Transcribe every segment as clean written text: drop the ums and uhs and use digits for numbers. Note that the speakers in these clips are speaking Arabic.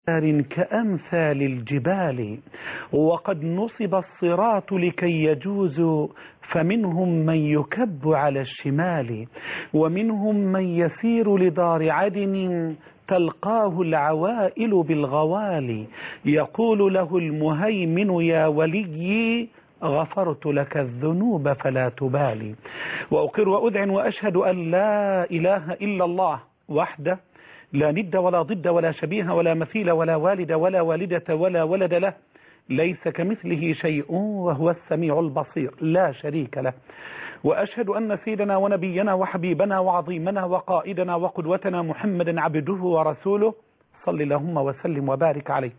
كأمثال الجبال وقد نصب الصراط لكي يجوز فمنهم من يكب على الشمال ومنهم من يسير لدار عدن تلقاه العوائل بالغوال يقول له المهيمن يا ولي غفرت لك الذنوب فلا تبالي وأقر وأذعن وأشهد أن لا إله إلا الله وحده لا ند ولا ضد ولا شبيه ولا مثيل ولا والد ولا والدة ولا ولد له ليس كمثله شيء وهو السميع البصير لا شريك له وأشهد أن سيدنا ونبينا وحبيبنا وعظيمنا وقائدنا وقدوتنا محمدا عبده ورسوله صل اللهم وسلم وبارك عليه.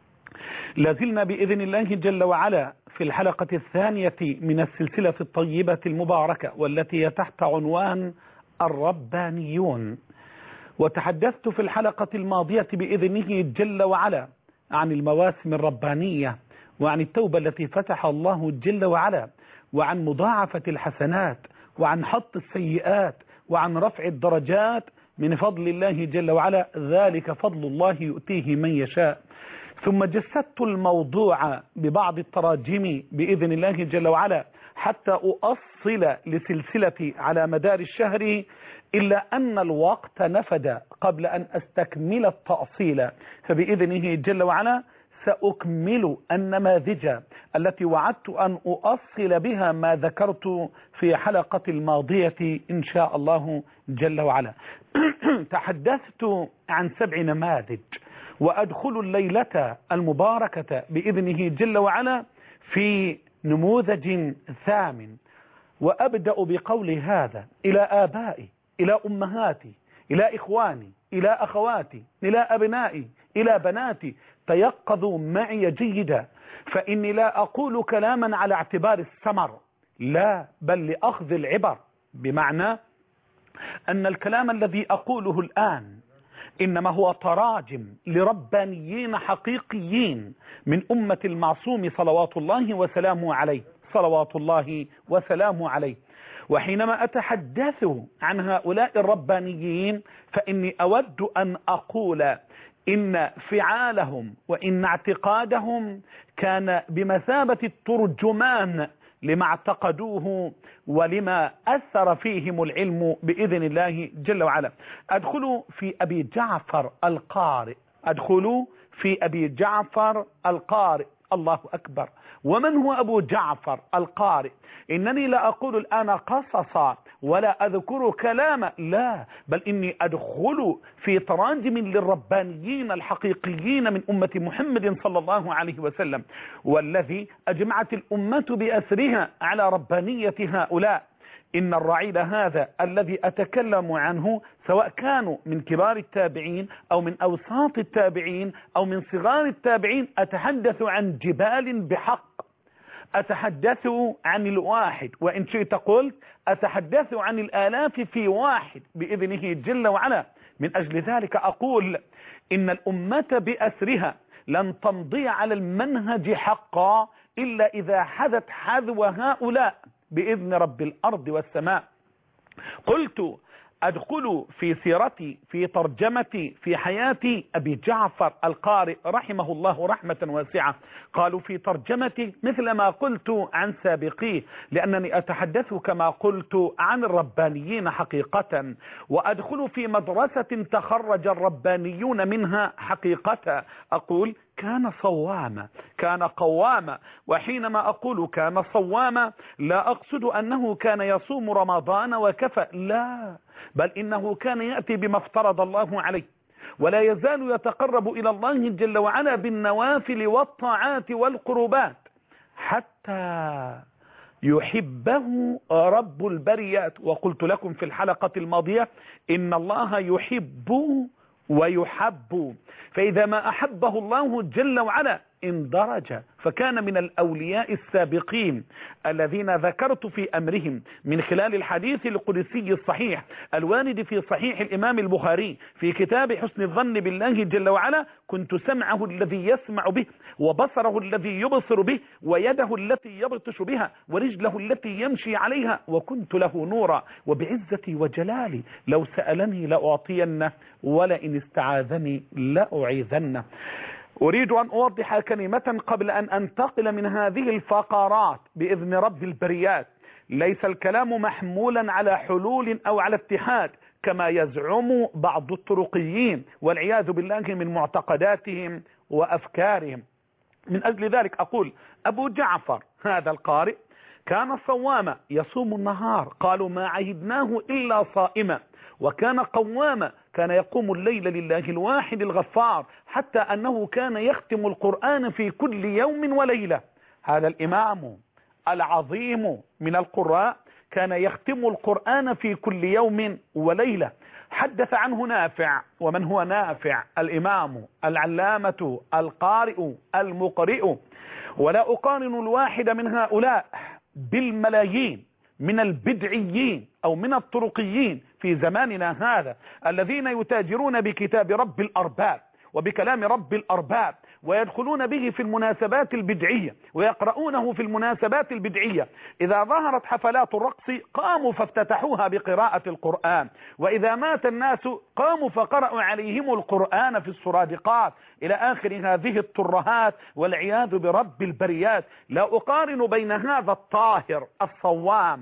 لازلنا بإذن الله جل وعلا في الحلقة الثانية من السلسلة الطيبة المباركة والتي هي تحت عنوان الربانيون. وتحدثت في الحلقة الماضية بإذنه جل وعلا عن المواسم الربانية وعن التوبة التي فتح الله جل وعلا وعن مضاعفة الحسنات وعن حط السيئات وعن رفع الدرجات من فضل الله جل وعلا ذلك فضل الله يؤتيه من يشاء. ثم جسدت الموضوع ببعض التراجم بإذن الله جل وعلا حتى أؤصل لسلسلتي على مدار الشهر إلا أن الوقت نفد قبل أن أستكمل التأصيل فبإذنه جل وعلا سأكمل النماذج التي وعدت أن أؤصل بها ما ذكرت في حلقة الماضية إن شاء الله جل وعلا. تحدثت عن 7 نماذج وأدخل الليلة المباركة بإذنه جل وعلا في نموذج ثامن وأبدأ بقول هذا إلى آبائي إلى أمهاتي إلى إخواني إلى أخواتي إلى أبنائي إلى بناتي تيقظوا معي جيدا فإني لا أقول كلاما على اعتبار السمر لا بل لأخذ العبر بمعنى أن الكلام الذي أقوله الآن إنما هو تراجم لربانيين حقيقيين من أمة المعصوم صلوات الله وسلامه عليه صلوات الله وسلامه عليه. وحينما أتحدث عن هؤلاء الربانيين فإني أود أن أقول إن فعالهم وإن اعتقادهم كان بمثابة الترجمان لما اعتقدوه ولما أثر فيهم العلم بإذن الله جل وعلا. أدخل في أبي جعفر القارئ القارئ الله أكبر. ومن هو أبو جعفر القارئ؟ إنني لا أقول الآن قصصا ولا أذكر كلاما لا بل إني أدخل في تراجم للربانيين الحقيقيين من أمة محمد صلى الله عليه وسلم والذي أجمعت الأمة بأسرها على ربانية هؤلاء. إن الرعيل هذا الذي أتكلم عنه سواء كانوا من كبار التابعين أو من أوساط التابعين أو من صغار التابعين أتحدث عن جبال بحق أتحدث عن الواحد وإن شئت قلت أتحدث عن الآلاف في واحد بإذنه جل وعلا. من أجل ذلك أقول إن الأمة بأسرها لن تمضي على المنهج حقا إلا إذا حذت حذو هؤلاء بإذن رب الأرض والسماء. قلت أدخل في سيرتي في ترجمتي في حياتي أبي جعفر القارئ رحمه الله رحمة واسعة. قالوا في ترجمتي مثل ما قلت عن سابقيه لأنني أتحدث كما قلت عن الربانيين حقيقة وأدخل في مدرسة تخرج الربانيون منها حقيقة. أقول كان صواما كان قواما. وحينما أقول كان صواما لا أقصد أنه كان يصوم رمضان وكفى لا بل إنه كان يأتي بما افترض الله عليه ولا يزال يتقرب إلى الله جل وعلا بالنوافل والطاعات والقربات حتى يحبه رب البريات. وقلت لكم في الحلقة الماضية إن الله يحب ويحب فإذا ما أحبه الله جل وعلا اندرج، فكان من الأولياء السابقين الذين ذكرت في أمرهم من خلال الحديث القدسي الصحيح الوارد في صحيح الإمام البخاري في كتاب حسن الظن بالله جل وعلا: كنت سمعه الذي يسمع به، وبصره الذي يبصر به، ويده التي يبطش بها، ورجله التي يمشي عليها، وكنت له نورا، وبعزتي وجلالي لو سألني لأعطينه، ولئن استعاذني لأعيذنه. أريد أن أوضح كلمة قبل أن أنتقل من هذه الفقرات بإذن رب البريات. ليس الكلام محمولا على حلول أو على اتحاد كما يزعم بعض الطرقيين والعياذ بالله من معتقداتهم وأفكارهم. من أجل ذلك أقول: أبو جعفر هذا القارئ كان صواما يصوم النهار، قالوا ما عهدناه إلا صائما، وكان قواما، كان يقوم الليل لله الواحد الغفار، حتى أنه كان يختم القرآن في كل يوم وليلة. هذا الإمام العظيم من القراء كان يختم القرآن في كل يوم وليلة. حدث عنه نافع. ومن هو نافع؟ الإمام العلامة القارئ المقرئ. ولا أقارن الواحد من هؤلاء بالملايين من البدعيين أو من الطرقيين في زماننا هذا الذين يتاجرون بكتاب رب الأرباب وبكلام رب الأرباب، ويدخلون به في المناسبات البدعية ويقرؤونه في المناسبات البدعية. إذا ظهرت حفلات الرقص قاموا فافتتحوها بقراءة القرآن، وإذا مات الناس قاموا فقرأوا عليهم القرآن في السرادقات، إلى آخر هذه الترهات والعياذ برب البريات. لا أقارن بين هذا الطاهر الصوام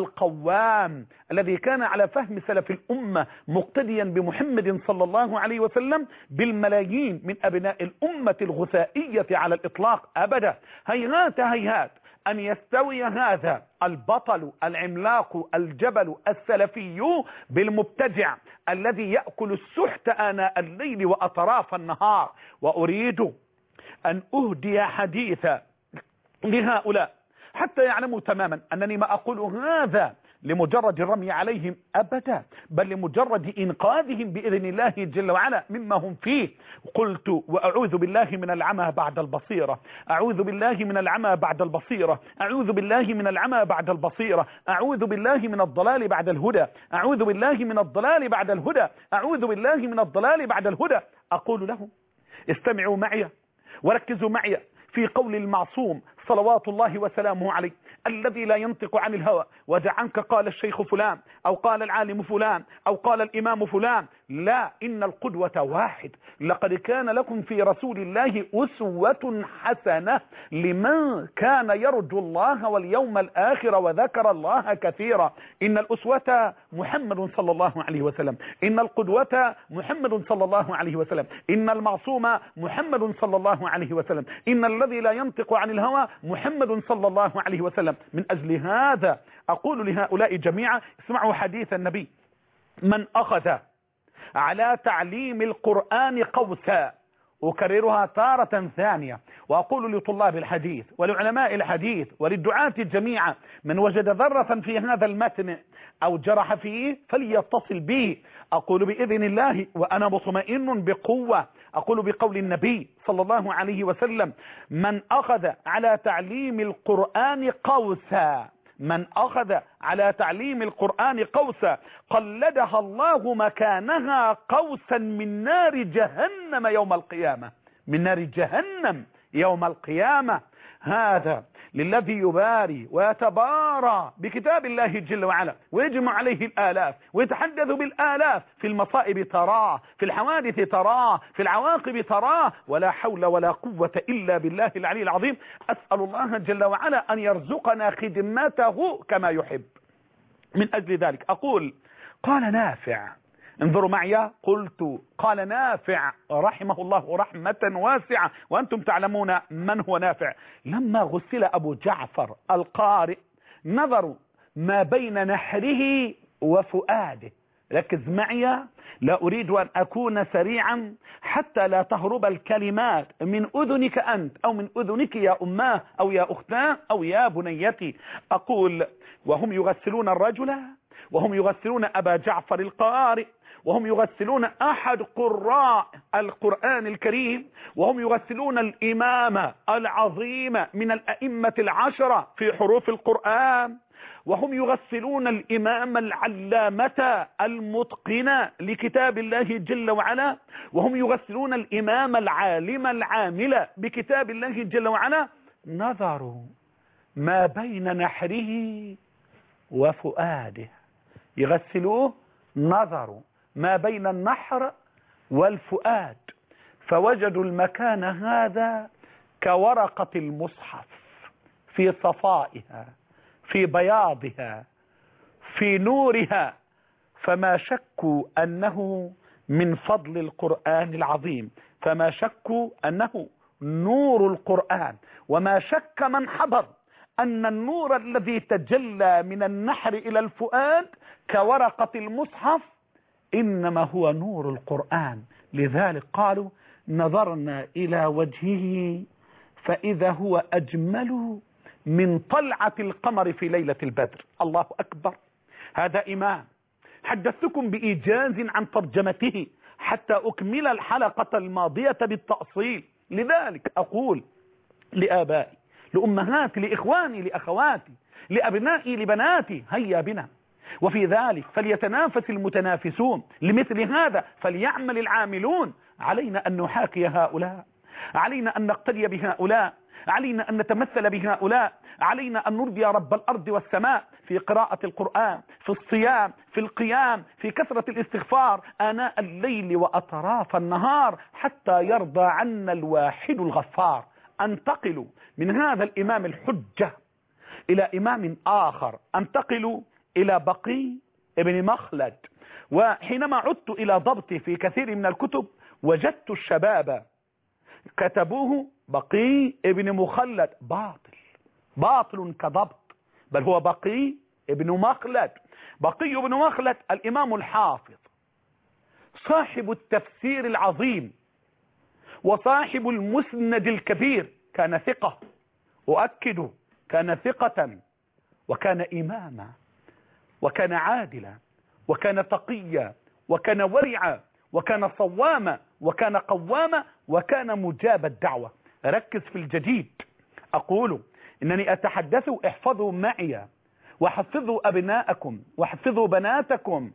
القوام الذي كان على فهم سلف الأمة مقتديا بمحمد صلى الله عليه وسلم بالملايين من أبناء الأمة الغثائية على الإطلاق. أبدا، هيهات هيهات أن يستوي هذا البطل العملاق الجبل السلفي بالمبتدع الذي يأكل السحت آناء الليل وأطراف النهار. وأريد أن أهدي حديثا لهؤلاء حتى يعلموا تماما أنني ما أقول هذا لمجرد الرمي عليهم أبدا، بل لمجرد إنقاذهم بإذن الله جل وعلا مما هم فيه. قلت: وأعوذ بالله من العمى بعد البصيرة، أعوذ بالله من العمى بعد البصيرة، أعوذ بالله من العمى بعد البصيرة، أعوذ بالله من الضلال بعد الهدى، أعوذ بالله من الضلال بعد الهدى، أعوذ بالله من الضلال بعد الهدى. أقول لهم: استمعوا معي وركزوا معي في قول المعصوم صلوات الله وسلامه عليه الذي لا ينطق عن الهوى: ودع عنك قال الشيخ فلان، أو قال العالم فلان، أو قال الإمام فلان. لا، إن القدوة واحد. لقد كان لكم في رسول الله أسوة حسنة لمن كان يرجو الله واليوم الآخر وذكر الله كثيرا. إن الأسوة محمد صلى الله عليه وسلم، إن القدوة محمد صلى الله عليه وسلم، إن المعصوم محمد صلى الله عليه وسلم، إن الذي لا ينطق عن الهوى محمد صلى الله عليه وسلم. من أجل هذا أقول لهؤلاء جميعا: اسمعوا حديث النبي: من أخذ على تعليم القرآن قوسا. أكررها تارة ثانية وأقول لطلاب الحديث ولعلماء الحديث وللدعاة جميعا: من وجد ذرة في هذا المتن أو جرح فيه فليتصل به. أقول بإذن الله وأنا مطمئن بقوة، أقول بقول النبي صلى الله عليه وسلم: من أخذ على تعليم القرآن قوسا، من أخذ على تعليم القرآن قوسا قلدها الله مكانها قوسا من نار جهنم يوم القيامة، من نار جهنم يوم القيامة. هذا للذي يباري ويتبارى بكتاب الله جل وعلا ويجمع عليه الآلاف ويتحدث بالآلاف، في المصائب تراه، في الحوادث تراه، في العواقب تراه، ولا حول ولا قوة إلا بالله العلي العظيم. أسأل الله جل وعلا أن يرزقنا خدمته كما يحب. من أجل ذلك أقول: قال نافع، انظروا معي، قلت قال نافع رحمه الله رحمة واسعة، وأنتم تعلمون من هو نافع. لما غسل أبو جعفر القارئ نظروا ما بين نحره وفؤاده. ركز معي، لا أريد أن أكون سريعا حتى لا تهرب الكلمات من أذنك أنت أو من أذنك يا أماه أو يا أختاه أو يا بنيتي. أقول: وهم يغسلون الرجل وهم يغسلون أبا جعفر القارئ، وهم يغسلون أحد قراء القرآن الكريم، وهم يغسلون الإمام العظيم من الأئمة العشرة في حروف القرآن، وهم يغسلون الإمام العلامة المتقن لكتاب الله جل وعلا، وهم يغسلون الإمام العالم العامل بكتاب الله جل وعلا. نظروا ما بين نحره وفؤاده، يغسلوه، نظروا ما بين النحر والفؤاد فوجدوا المكان هذا كورقة المصحف في صفائها، في بياضها، في نورها، فما شكوا أنه من فضل القرآن العظيم، فما شكوا أنه نور القرآن، وما شك من حضر أن النور الذي تجلى من النحر إلى الفؤاد كورقة المصحف إنما هو نور القرآن. لذلك قالوا نظرنا إلى وجهه فإذا هو أجمل من طلعة القمر في ليلة البدر. الله أكبر. هذا إمام حدثتكم بإيجاز عن ترجمته حتى أكمل الحلقة الماضية بالتأصيل. لذلك أقول لآبائي، لأمهاتي، لإخواني، لأخواتي، لأبنائي، لبناتي، هيا بنا. وفي ذلك فليتنافس المتنافسون، لمثل هذا فليعمل العاملون. علينا أن نحاكي هؤلاء، علينا أن نقتدي بهؤلاء، علينا أن نتمثل بهؤلاء، علينا أن نرضي رب الأرض والسماء في قراءة القرآن، في الصيام، في القيام، في كثرة الاستغفار آناء الليل وأطراف النهار، حتى يرضى عنا الواحد الغفار. انتقل من هذا الإمام الحجة إلى إمام آخر، انتقل إلى بقي ابن مخلد. وحينما عدت إلى ضبطي في كثير من الكتب وجدت الشباب كتبوه بقي ابن مخلد. باطل كضبط، بل هو بقي ابن مخلد. بقي ابن مخلد الإمام الحافظ صاحب التفسير العظيم وصاحب المسند الكبير، كان ثقة، أؤكد كان ثقة، وكان إماما، وكان عادلا، وكان تقيا، وكان ورعا، وكان صواما، وكان قواما، وكان مجاب الدعوة. ركز في الجديد. أقول إنني أتحدث، احفظوا معي وحفظوا أبناءكم وحفظوا بناتكم،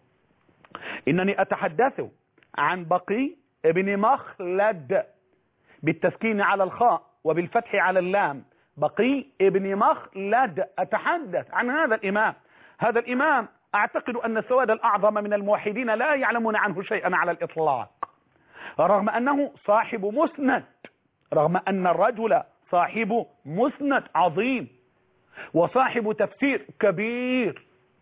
إنني أتحدث عن بقي ابن مخلد بالتسكين على الخاء وبالفتح على اللام. بقي ابن مخلد، أتحدث عن هذا الإمام. هذا الإمام أعتقد أن السواد الأعظم من الموحدين لا يعلمون عنه شيئا على الإطلاق، رغم أنه صاحب مسند، رغم أن الرجل صاحب مسند عظيم وصاحب تفسير كبير.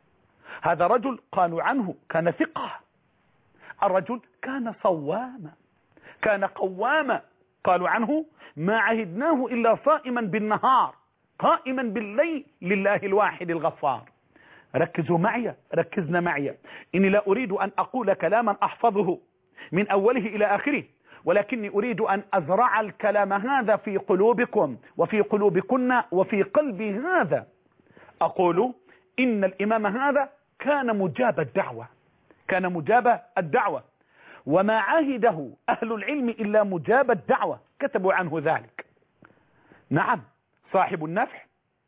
هذا رجل قالوا عنه كان ثقة، الرجل كان صواما، كان قواما. قالوا عنه ما عهدناه إلا صائما بالنهار قائما بالليل لله الواحد الغفار. ركزوا معي، ركزنا معي. إني لا أريد أن أقول كلاما أحفظه من أوله إلى آخره، ولكني أريد أن أزرع الكلام هذا في قلوبكم وفي قلوبكن وفي قلبي هذا. أقول إن الإمام هذا كان مجاب الدعوة، كان مجاب الدعوة، وما عهده أهل العلم إلا مجاب الدعوة، كتبوا عنه ذلك. نعم، صاحب النفح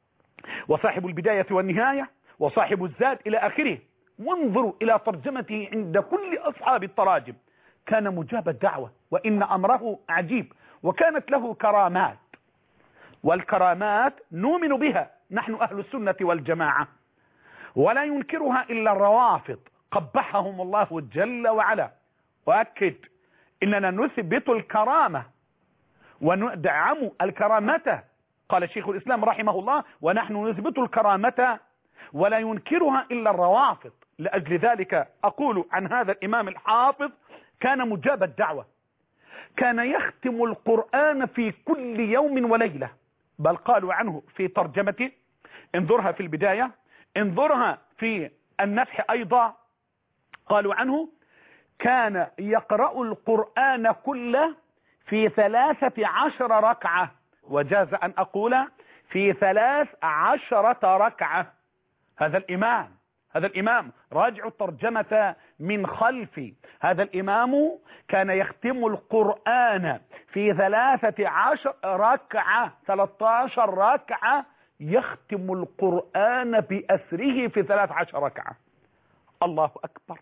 وصاحب البداية والنهاية وصاحب الزاد إلى آخره. وانظروا إلى ترجمته عند كل أصحاب التراجم، كان مجاب الدعوة، وإن أمره عجيب، وكانت له كرامات، والكرامات نؤمن بها نحن أهل السنة والجماعة، ولا ينكرها إلا الروافض قبحهم الله جل وعلا. وأكد إننا نثبت الكرامة وندعم الكرامة. قال شيخ الإسلام رحمه الله: ونحن نثبت الكرامة ولا ينكرها إلا الروافض. لأجل ذلك أقول عن هذا الإمام الحافظ كان مجاب الدعوة، كان يختم القرآن في كل يوم وليلة. بل قالوا عنه في ترجمته، انظرها في البداية، انظرها في النفح أيضا، قالوا عنه كان يقرأ القرآن كله في 13 ركعة، وجاز أن أقول في 13 ركعة. هذا الإمام، هذا الإمام، راجعوا الترجمة من خلفي، هذا الإمام كان يختم القرآن في 13 ركعة، 13 ركعة يختم القرآن بأسره في 13 ركعة. الله أكبر،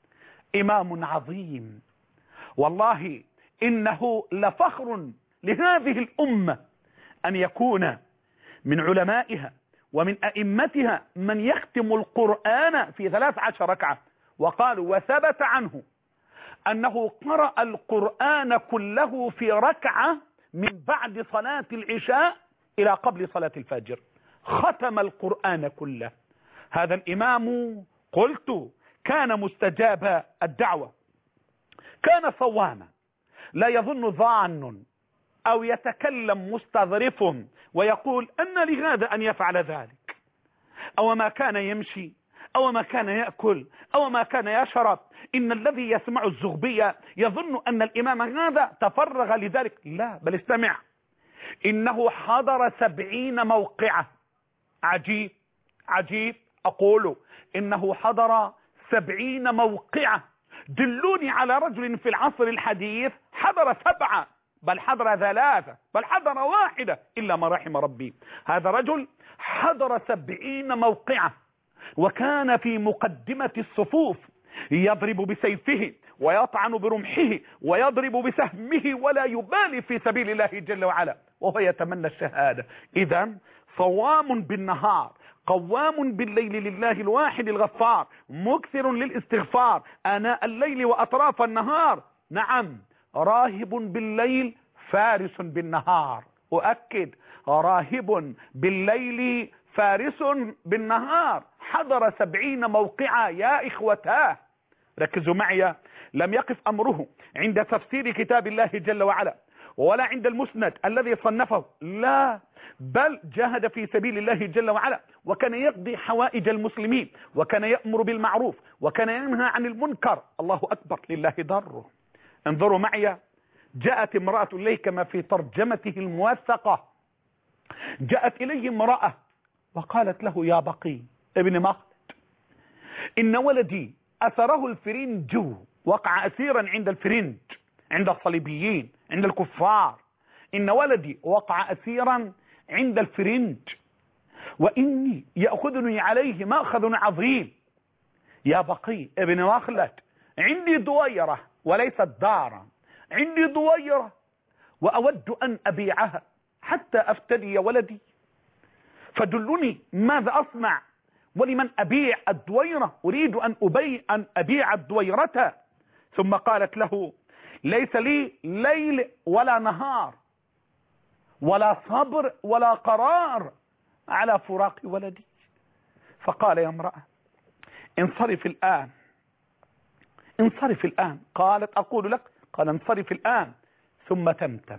إمام عظيم. والله إنه لفخر لهذه الأمة أن يكون من علمائها ومن أئمتها من يختم القرآن في 13 ركعة. وقالوا وثبت عنه أنه قرأ القرآن كله في ركعة من بعد صلاة العشاء إلى قبل صلاة الفجر، ختم القرآن كله. هذا الإمام قلت كان مستجاب الدعوة، كان صواما، لا يظن ظان أو يتكلم مستظرف ويقول أن لهذا أن يفعل ذلك، أو ما كان يمشي، أو ما كان يأكل، أو ما كان يشرب. إن الذي يسمع الزغبية يظن أن الإمام هذا تفرغ لذلك، لا، بل استمع، إنه حضر 70 موقعة. عجيب عجيب، أقول إنه حضر 70 موقعة. دلوني على رجل في العصر الحديث حضر 7، بل حضر 3، بل حضر 1 إلا ما رحم ربي. هذا رجل حضر 70 موقعة، وكان في مقدمة الصفوف، يضرب بسيفه ويطعن برمحه ويضرب بسهمه ولا يبالي في سبيل الله جل وعلا، وهو يتمنى الشهادة. إذا صوام بالنهار، قوام بالليل لله الواحد الغفار، مكثر للاستغفار آناء الليل وأطراف النهار. نعم، راهب بالليل فارس بالنهار. أؤكد، راهب بالليل فارس بالنهار. حضر 70 موقعة يا إخوتاه. ركزوا معي، لم يقف أمره عند تفسير كتاب الله جل وعلا ولا عند المسند الذي صنفه، لا، بل جاهد في سبيل الله جل وعلا، وكان يقضي حوائج المسلمين، وكان يأمر بالمعروف، وكان ينهى عن المنكر. الله أكبر، لله ضره. انظروا معي، جاءت امرأة إليه كما في ترجمته الموثقة، جاءت إليه امرأة وقالت له يا بقي ابن مخلد، إن ولدي أثره الفرنج، وقع أسيرا عند الفرنج، عند الصليبيين، عند الكفار. إن ولدي وقع أسيرا عند الفرنج، وإني يأخذني عليه مأخذ عظيم. يا بقي ابن مخلد، عندي دويرة وليست دارا، عندي دويرة وأود أن أبيعها حتى أفتدي ولدي، فدلني ماذا أصنع ولمن أبيع الدويرة، أريد أن أبيع الدويرة. ثم قالت له ليس لي ليل ولا نهار ولا صبر ولا قرار على فراق ولدي. فقال يا امرأة انصرف الآن، انصرف الآن. قالت أقول لك، قال انصرف الآن. ثم تمتم،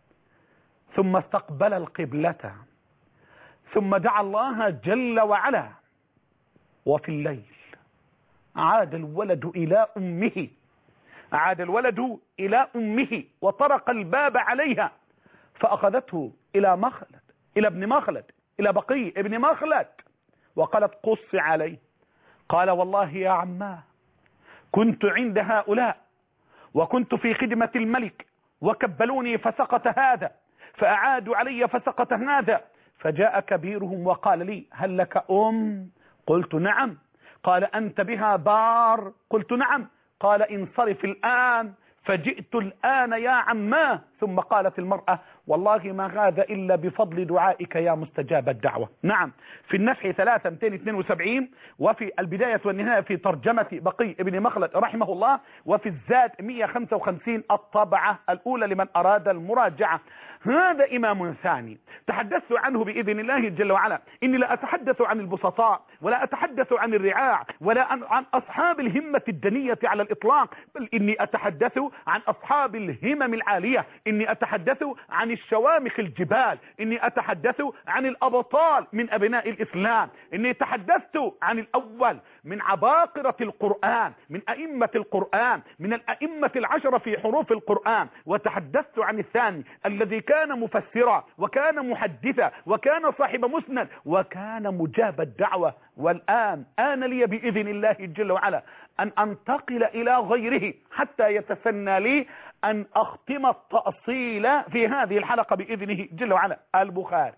ثم استقبل القبلة، ثم دعا الله جل وعلا. وفي الليل عاد الولد إلى أمه، عاد الولد إلى أمه وطرق الباب عليها، فأخذته إلى مخلد، إلى ابن مخلد، إلى بقي ابن مخلد، وقالت قص عليه. قال والله يا عماه كنت عند هؤلاء وكنت في خدمة الملك، وكبلوني فسقط هذا، فأعادوا علي فسقط هذا، فجاء كبيرهم وقال لي هل لك أم؟ قلت نعم. قال أنت بها بار؟ قلت نعم. قال انصرف الآن، فجئت الآن يا عماه. ثم قالت المرأة والله ما هذا إلا بفضل دعائك يا مستجاب الدعوة. نعم، في النفح 3/272، وفي البداية والنهاية في ترجمة بقي ابن مخلد رحمه الله، وفي الزاد 155 الطبعة الأولى لمن أراد المراجعة. هذا إمام ثاني تحدثت عنه بإذن الله جل وعلا. إني لا أتحدث عن البسطاء، ولا أتحدث عن الرعاع، ولا عن أصحاب الهمة الدنية على الإطلاق، بل إني أتحدث عن أصحاب الهمم العالية. إني أتحدث عن الشوامخ الجبال، إني أتحدث عن الأبطال من أبناء الإسلام. إني تحدثت عن الأول من عباقرة القرآن، من أئمة القرآن، من الأئمة 10 في حروف القرآن. وتحدثت عن الثاني الذي كان مفسرا وكان محدثا وكان صاحب مسند وكان مجاب الدعوة. والآن آن لي بإذن الله جل وعلا أن أنتقل إلى غيره حتى يتسنى لي أن أختم التأصيل في هذه الحلقة بإذنه جل وعلا. البخاري،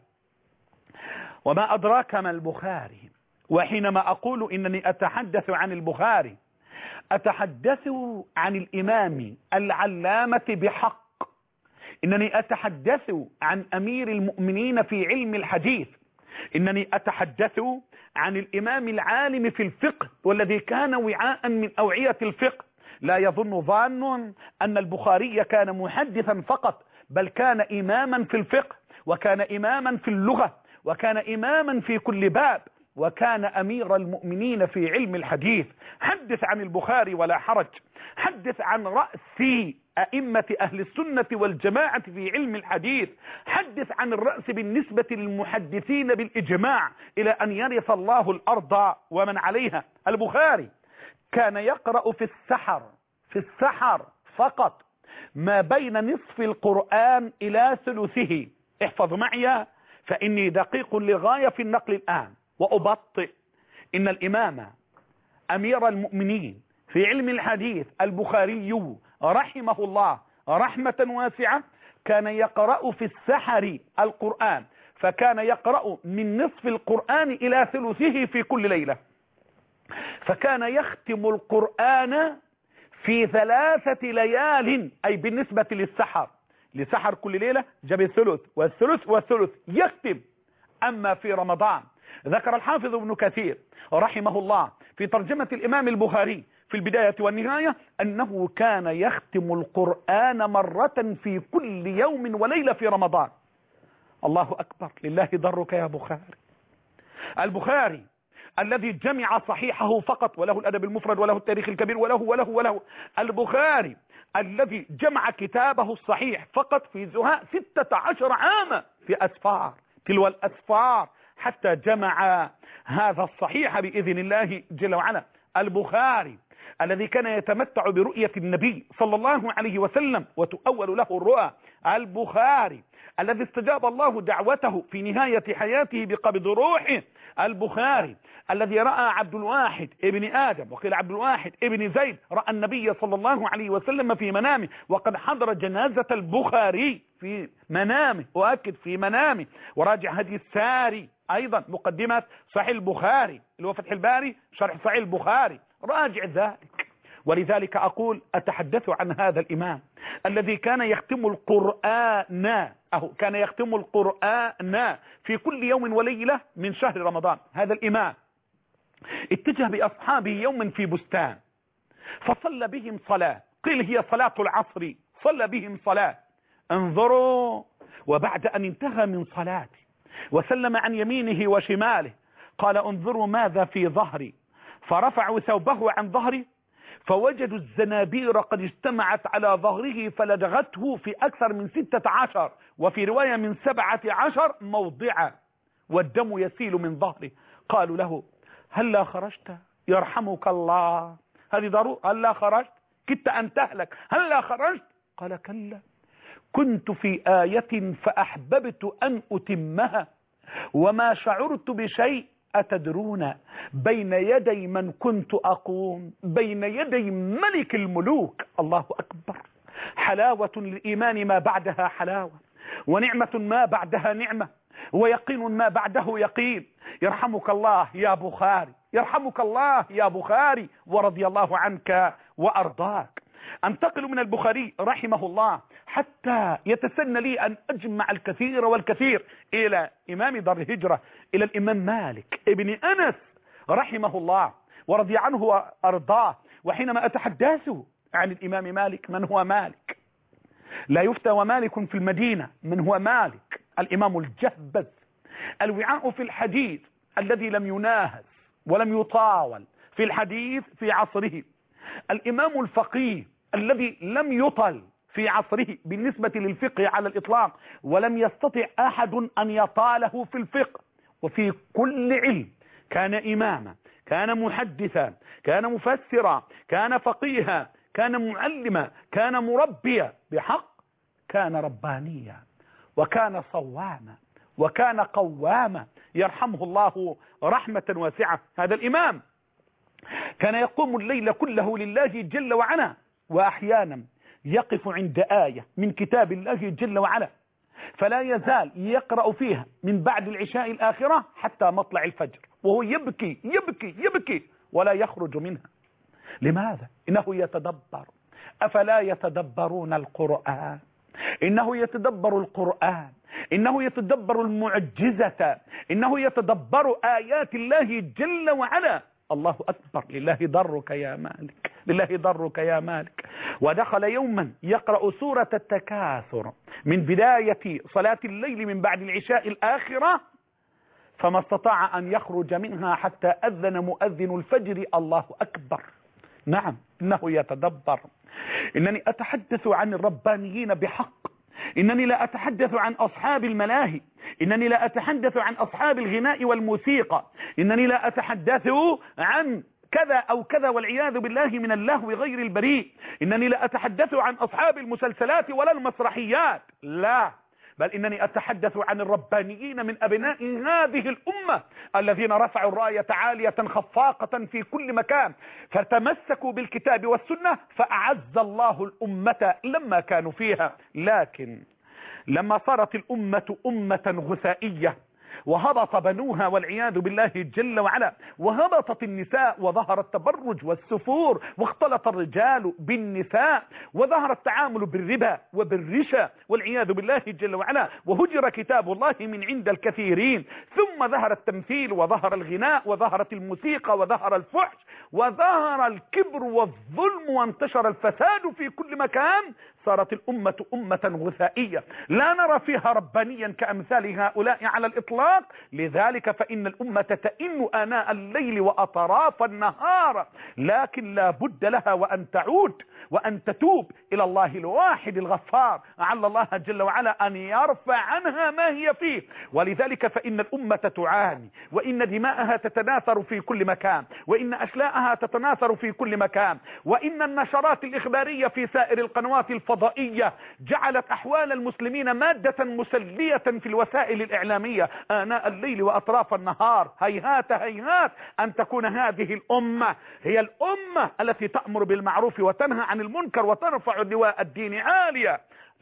وما أدراك ما البخاري؟ وحينما أقول إنني أتحدث عن البخاري أتحدث عن الإمام العلامة بحق، إنني أتحدث عن أمير المؤمنين في علم الحديث، إنني أتحدث عن الإمام العالم في الفقه والذي كان وعاء من أوعية الفقه. لا يظن ظان أن البخاري كان محدثا فقط، بل إماما في الفقه، وكان إماما في اللغة، وكان إماما في كل باب، وكان أمير المؤمنين في علم الحديث. حدث عن البخاري ولا حرج، حدث عن رأس أئمة أهل السنة والجماعة في علم الحديث، حدث عن الرأس بالنسبة للمحدثين بالإجماع إلى أن يرث الله الأرض ومن عليها. البخاري كان يقرأ في السحر فقط ما بين نصف القرآن إلى ثلثه. احفظ معي فإني دقيق لغاية في النقل الآن وأبطئ. إن الإمام أمير المؤمنين في علم الحديث البخاري رحمه الله رحمة واسعة كان يقرأ في السحر القرآن، فكان يقرأ من نصف القرآن إلى ثلثه في كل ليلة، فكان يختم القرآن في 3 ليال، أي بالنسبة للسحر كل ليلة جاب الثلث والثلث والثلث يختم. أما في رمضان ذكر الحافظ ابن كثير رحمه الله في ترجمة الإمام البخاري في البداية والنهاية أنه كان يختم القرآن مرة في كل يوم وليلة في رمضان. الله أكبر، لله ضرك يا بخاري. البخاري الذي جمع صحيحه فقط، وله الأدب المفرد وله التاريخ الكبير وله. البخاري الذي جمع كتابه الصحيح فقط في زهاء 16 عاما في أسفار تلو الأسفار حتى جمع هذا الصحيح بإذن الله جل وعلا. البخاري الذي كان يتمتع برؤية النبي صلى الله عليه وسلم وتؤول له الرؤى. البخاري الذي استجاب الله دعوته في نهاية حياته بقبض روحه. البخاري الذي رأى عبد الواحد ابن آدم وقيل عبد الواحد ابن زيد رأى النبي صلى الله عليه وسلم في منامه، وقد حضر جنازة البخاري في منامه، وأكد في منامه. وراجع هدي الساري أيضا مقدمة صحيح البخاري اللي هو فتح الباري شرح صحيح البخاري، راجع ذلك. ولذلك أقول أتحدث عن هذا الإمام الذي كان يختم القرآن في كل يوم وليلة من شهر رمضان. هذا الإمام اتجه بأصحابه يوما في بستان فصلى بهم صلاة، قيل هي صلاة العصر، صلى بهم صلاة. انظروا، وبعد أن انتهى من صلاته وسلم عن يمينه وشماله قال انظروا ماذا في ظهري، فرفعوا ثوبه عن ظهري فوجدوا الزنابير قد اجتمعت على ظهره فلدغته في أكثر من 16 وفي رواية من 17 موضعا، والدم يسيل من ظهره. قالوا له هلا خرجت يرحمك الله، هذه ضرورة، هلا خرجت كدت أن تهلك، هلا خرجت؟ قال كلا، كنت في آية فأحببت أن أتمها وما شعرت بشيء. أتدرون بين يدي من كنت أقوم؟ بين يدي ملك الملوك. الله أكبر. حلاوة للإيمان ما بعدها حلاوة، ونعمة ما بعدها نعمة، ويقين ما بعده يقين. يرحمك الله يا بخاري، يرحمك الله يا بخاري، ورضي الله عنك وأرضاك. أنتقل من البخاري رحمه الله حتى يتسنى لي أن أجمع الكثير والكثير إلى إمام دار الهجرة، إلى الإمام مالك ابن أنس رحمه الله ورضي عنه وأرضاه. وحينما أتحدث عن الإمام مالك، من هو مالك؟ لا يفتى ومالك في المدينة. من هو مالك؟ الإمام الجهبذ، الوعاء في الحديث الذي لم يناهز ولم يطاول في الحديث في عصره، الإمام الفقيه الذي لم يطل في عصره بالنسبة للفقه على الإطلاق، ولم يستطع أحد أن يطاله في الفقه، وفي كل علم كان إماما، كان محدثا، كان مفسرا، كان فقيها، كان معلما، كان مربيا بحق، كان ربانيا، وكان صواما، وكان قواما يرحمه الله رحمة واسعة. هذا الإمام كان يقوم الليل كله لله جل وعلا، وأحيانا يقف عند آية من كتاب الله جل وعلا فلا يزال يقرأ فيها من بعد العشاء الآخرة حتى مطلع الفجر، وهو يبكي يبكي يبكي ولا يخرج منها. لماذا؟ إنه يتدبر. أفلا يتدبرون القرآن؟ إنه يتدبر القرآن، إنه يتدبر المعجزة، إنه يتدبر آيات الله جل وعلا. الله أكبر، لله ضرك يا مالك، لله ضرك يا مالك. ودخل يوما يقرأ سورة التكاثر من بداية صلاة الليل من بعد العشاء الآخرة، فما استطاع أن يخرج منها حتى أذن مؤذن الفجر الله أكبر. نعم، إنه يتدبر. إنني أتحدث عن الربانيين بحق، إنني لا أتحدث عن أصحاب الملاهي، إنني لا أتحدث عن أصحاب الغناء والموسيقى، إنني لا أتحدث عن كذا أو كذا والعياذ بالله من اللهو غير البريء، إنني لا أتحدث عن أصحاب المسلسلات ولا المسرحيات، لا، بل إنني أتحدث عن الربانيين من أبناء هذه الأمة الذين رفعوا الراية عالية خفاقة في كل مكان، فتمسكوا بالكتاب والسنة فأعز الله الأمة لما كانوا فيها. لكن لما صارت الأمة أمة غثائية وهبط بنوها والعياذ بالله جل وعلا، وهبطت النساء وظهر التبرج والسفور، واختلط الرجال بالنساء، وظهر التعامل بالربا وبالرشا والعياذ بالله جل وعلا، وهجر كتاب الله من عند الكثيرين، ثم ظهر التمثيل وظهر الغناء وظهرت الموسيقى وظهر الفحش وظهر الكبر والظلم وانتشر الفساد في كل مكان. صارت الأمة أمة غثائية لا نرى فيها ربانيا كأمثال هؤلاء على الإطلاق. لذلك فإن الأمة تئن آناء الليل وأطراف النهار، لكن لا بد لها وأن تعود وأن تتوب إلى الله الواحد الغفار، على الله جل وعلا أن يرفع عنها ما هي فيه. ولذلك فإن الأمة تعاني، وإن دماءها تتناثر في كل مكان، وإن أشلاءها تتناثر في كل مكان، وإن النشرات الإخبارية في سائر القنوات الفضائية جعلت أحوال المسلمين مادة مسلية في الوسائل الإعلامية آناء الليل وأطراف النهار. هيهات هيهات أن تكون هذه الأمة هي الأمة التي تأمر بالمعروف وتنهى عن المنكر وترفع لواء الدين عالية.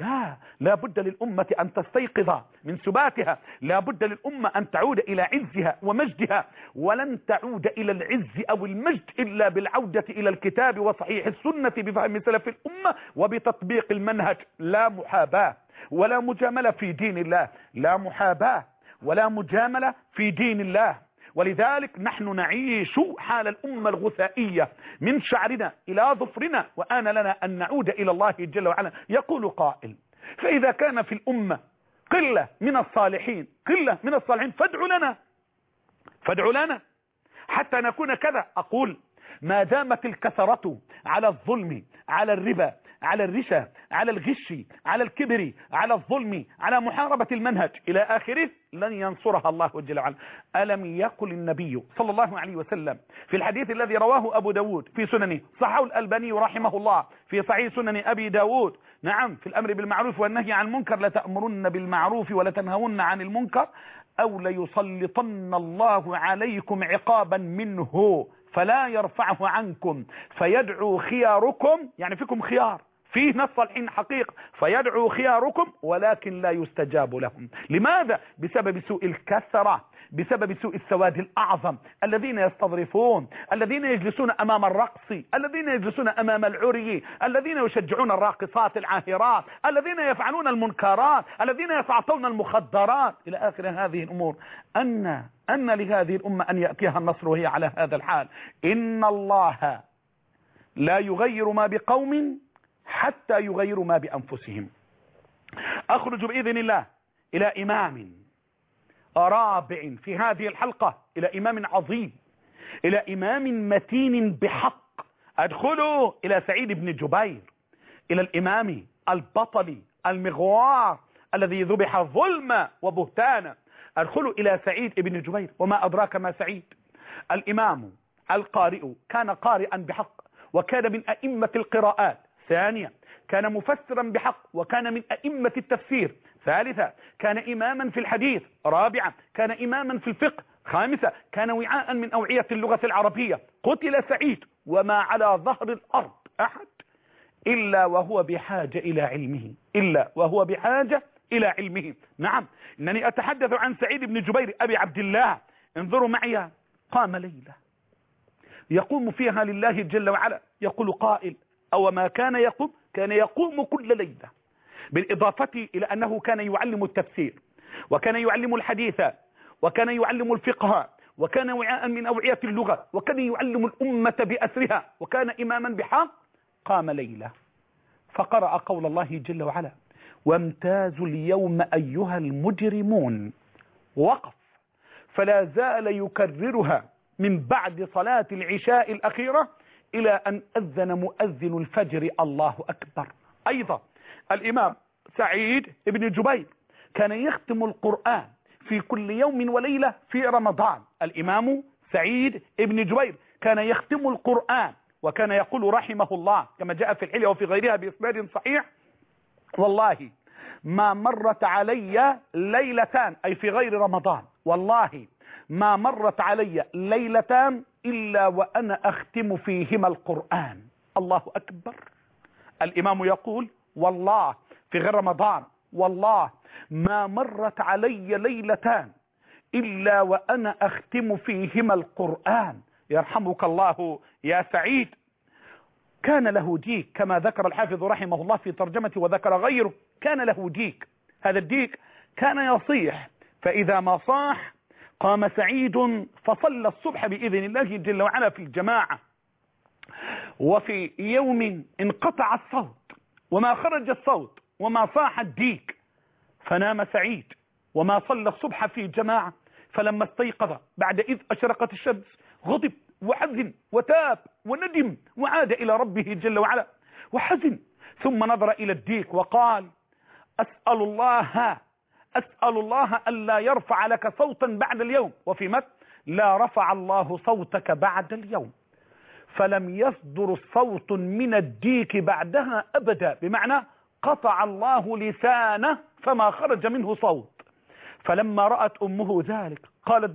لا بد للأمة أن تستيقظ من سباتها، لا بد للأمة أن تعود إلى عزها ومجدها، ولن تعود إلى العز أو المجد إلا بالعودة إلى الكتاب وصحيح السنة بفهم سلف الأمة وبتطبيق المنهج. لا محاباة ولا مجاملة في دين الله، لا محاباة ولا مجاملة في دين الله. ولذلك نحن نعيش حال الأمة الغثائية من شعرنا إلى ظفرنا، وآن لنا أن نعود إلى الله جل وعلا. يقول قائل: فإذا كان في الأمة قلة من الصالحين فادعوا لنا حتى نكون كذا. أقول: ما دامت الكثرة على الظلم، على الربا، على الرشا، على الغش، على الكبر، على الظلم، على محاربة المنهج إلى آخره، لن ينصرها الله جل وعلا. ألم يقل النبي صلى الله عليه وسلم في الحديث الذي رواه أبو داود في سننه، صححه الألباني رحمه الله في صحيح سنن أبي داود، نعم، في الأمر بالمعروف والنهي عن المنكر: لتأمرن بالمعروف ولتنهون عن المنكر أو ليسلطن الله عليكم عقابا منه فلا يرفعه عنكم فيدعو خياركم، يعني فيكم خيار، فيه نص الحين حقيقة، فيدعو خياركم ولكن لا يستجاب لهم. لماذا؟ بسبب سوء الكثرة، بسبب سوء السواد الأعظم، الذين يستظرفون، الذين يجلسون أمام الرقص، الذين يجلسون أمام العري، الذين يشجعون الراقصات العاهرات، الذين يفعلون المنكرات، الذين يتعاطون المخدرات إلى آخر هذه الأمور. أن لهذه الأمة أن يأتيها النصر وهي على هذا الحال. إن الله لا يغير ما بقوم حتى يغيروا ما بأنفسهم. أخرج بإذن الله إلى إمام رابع في هذه الحلقة، إلى إمام عظيم، إلى إمام متين بحق. أدخل إلى سعيد بن جبير، إلى الإمام البطل المغوار الذي ذبح ظلما وبهتانا. أدخل إلى سعيد بن جبير، وما أدراك ما سعيد؟ الإمام القارئ، كان قارئا بحق وكان من أئمة القراءات. ثانيا، كان مفسرا بحق وكان من أئمة التفسير. ثالثا كان إماما في الحديث. رابعا كان إماما في الفقه. خامسا كان وعاء من أوعية اللغة العربية. قتل سعيد وما على ظهر الأرض أحد إلا وهو بحاجة إلى علمه، إلا وهو بحاجة إلى علمه. نعم، إنني أتحدث عن سعيد بن جبير أبي عبد الله. انظروا معي، قام ليلة يقوم فيها لله جل وعلا. يقول قائل: أو ما كان يقوم؟ كان يقوم كل ليلة، بالإضافة إلى أنه كان يعلم التفسير، وكان يعلم الحديث، وكان يعلم الفقه، وكان وعاء من أوعية اللغة، وكان يعلم الأمة بأسرها، وكان إماما بحق. قام ليلة فقرأ قول الله جل وعلا: وامتازوا اليوم أيها المجرمون. وقف فلا زال يكررها من بعد صلاة العشاء الأخيرة إلى أن أذن مؤذن الفجر: الله أكبر. أيضا الإمام سعيد بن جبير كان يختم القرآن في كل يوم وليلة في رمضان. الإمام سعيد بن جبير كان يختم القرآن، وكان يقول رحمه الله كما جاء في الحلية وفي غيرها بإسناد صحيح: والله ما مرت علي ليلتان، أي في غير رمضان، والله ما مرت علي ليلتان إلا وأنا أختم فيهما القرآن. الله أكبر. الإمام يقول: والله في غير رمضان، والله ما مرت علي ليلتان إلا وأنا أختم فيهما القرآن. يرحمك الله يا سعيد. كان له ديك كما ذكر الحافظ رحمه الله في ترجمته وذكر غيره. كان له ديك، هذا الديك كان يصيح، فإذا ما صاح قام سعيد فصلى الصبح بإذن الله جل وعلا في الجماعة. وفي يوم انقطع الصوت وما خرج الصوت وما صاح الديك، فنام سعيد وما صلى الصبح في جماعة. فلما استيقظ بعد إذ أشرقت الشمس غضب وحزن وتاب وندم وعاد إلى ربه جل وعلا وحزن، ثم نظر إلى الديك وقال: أسأل الله ألا يرفع لك صوتا بعد اليوم. وفي مت: لا رفع الله صوتك بعد اليوم. فلم يصدر صوت من الديك بعدها أبدا، بمعنى قطع الله لسانه فما خرج منه صوت. فلما رأت أمه ذلك قالت: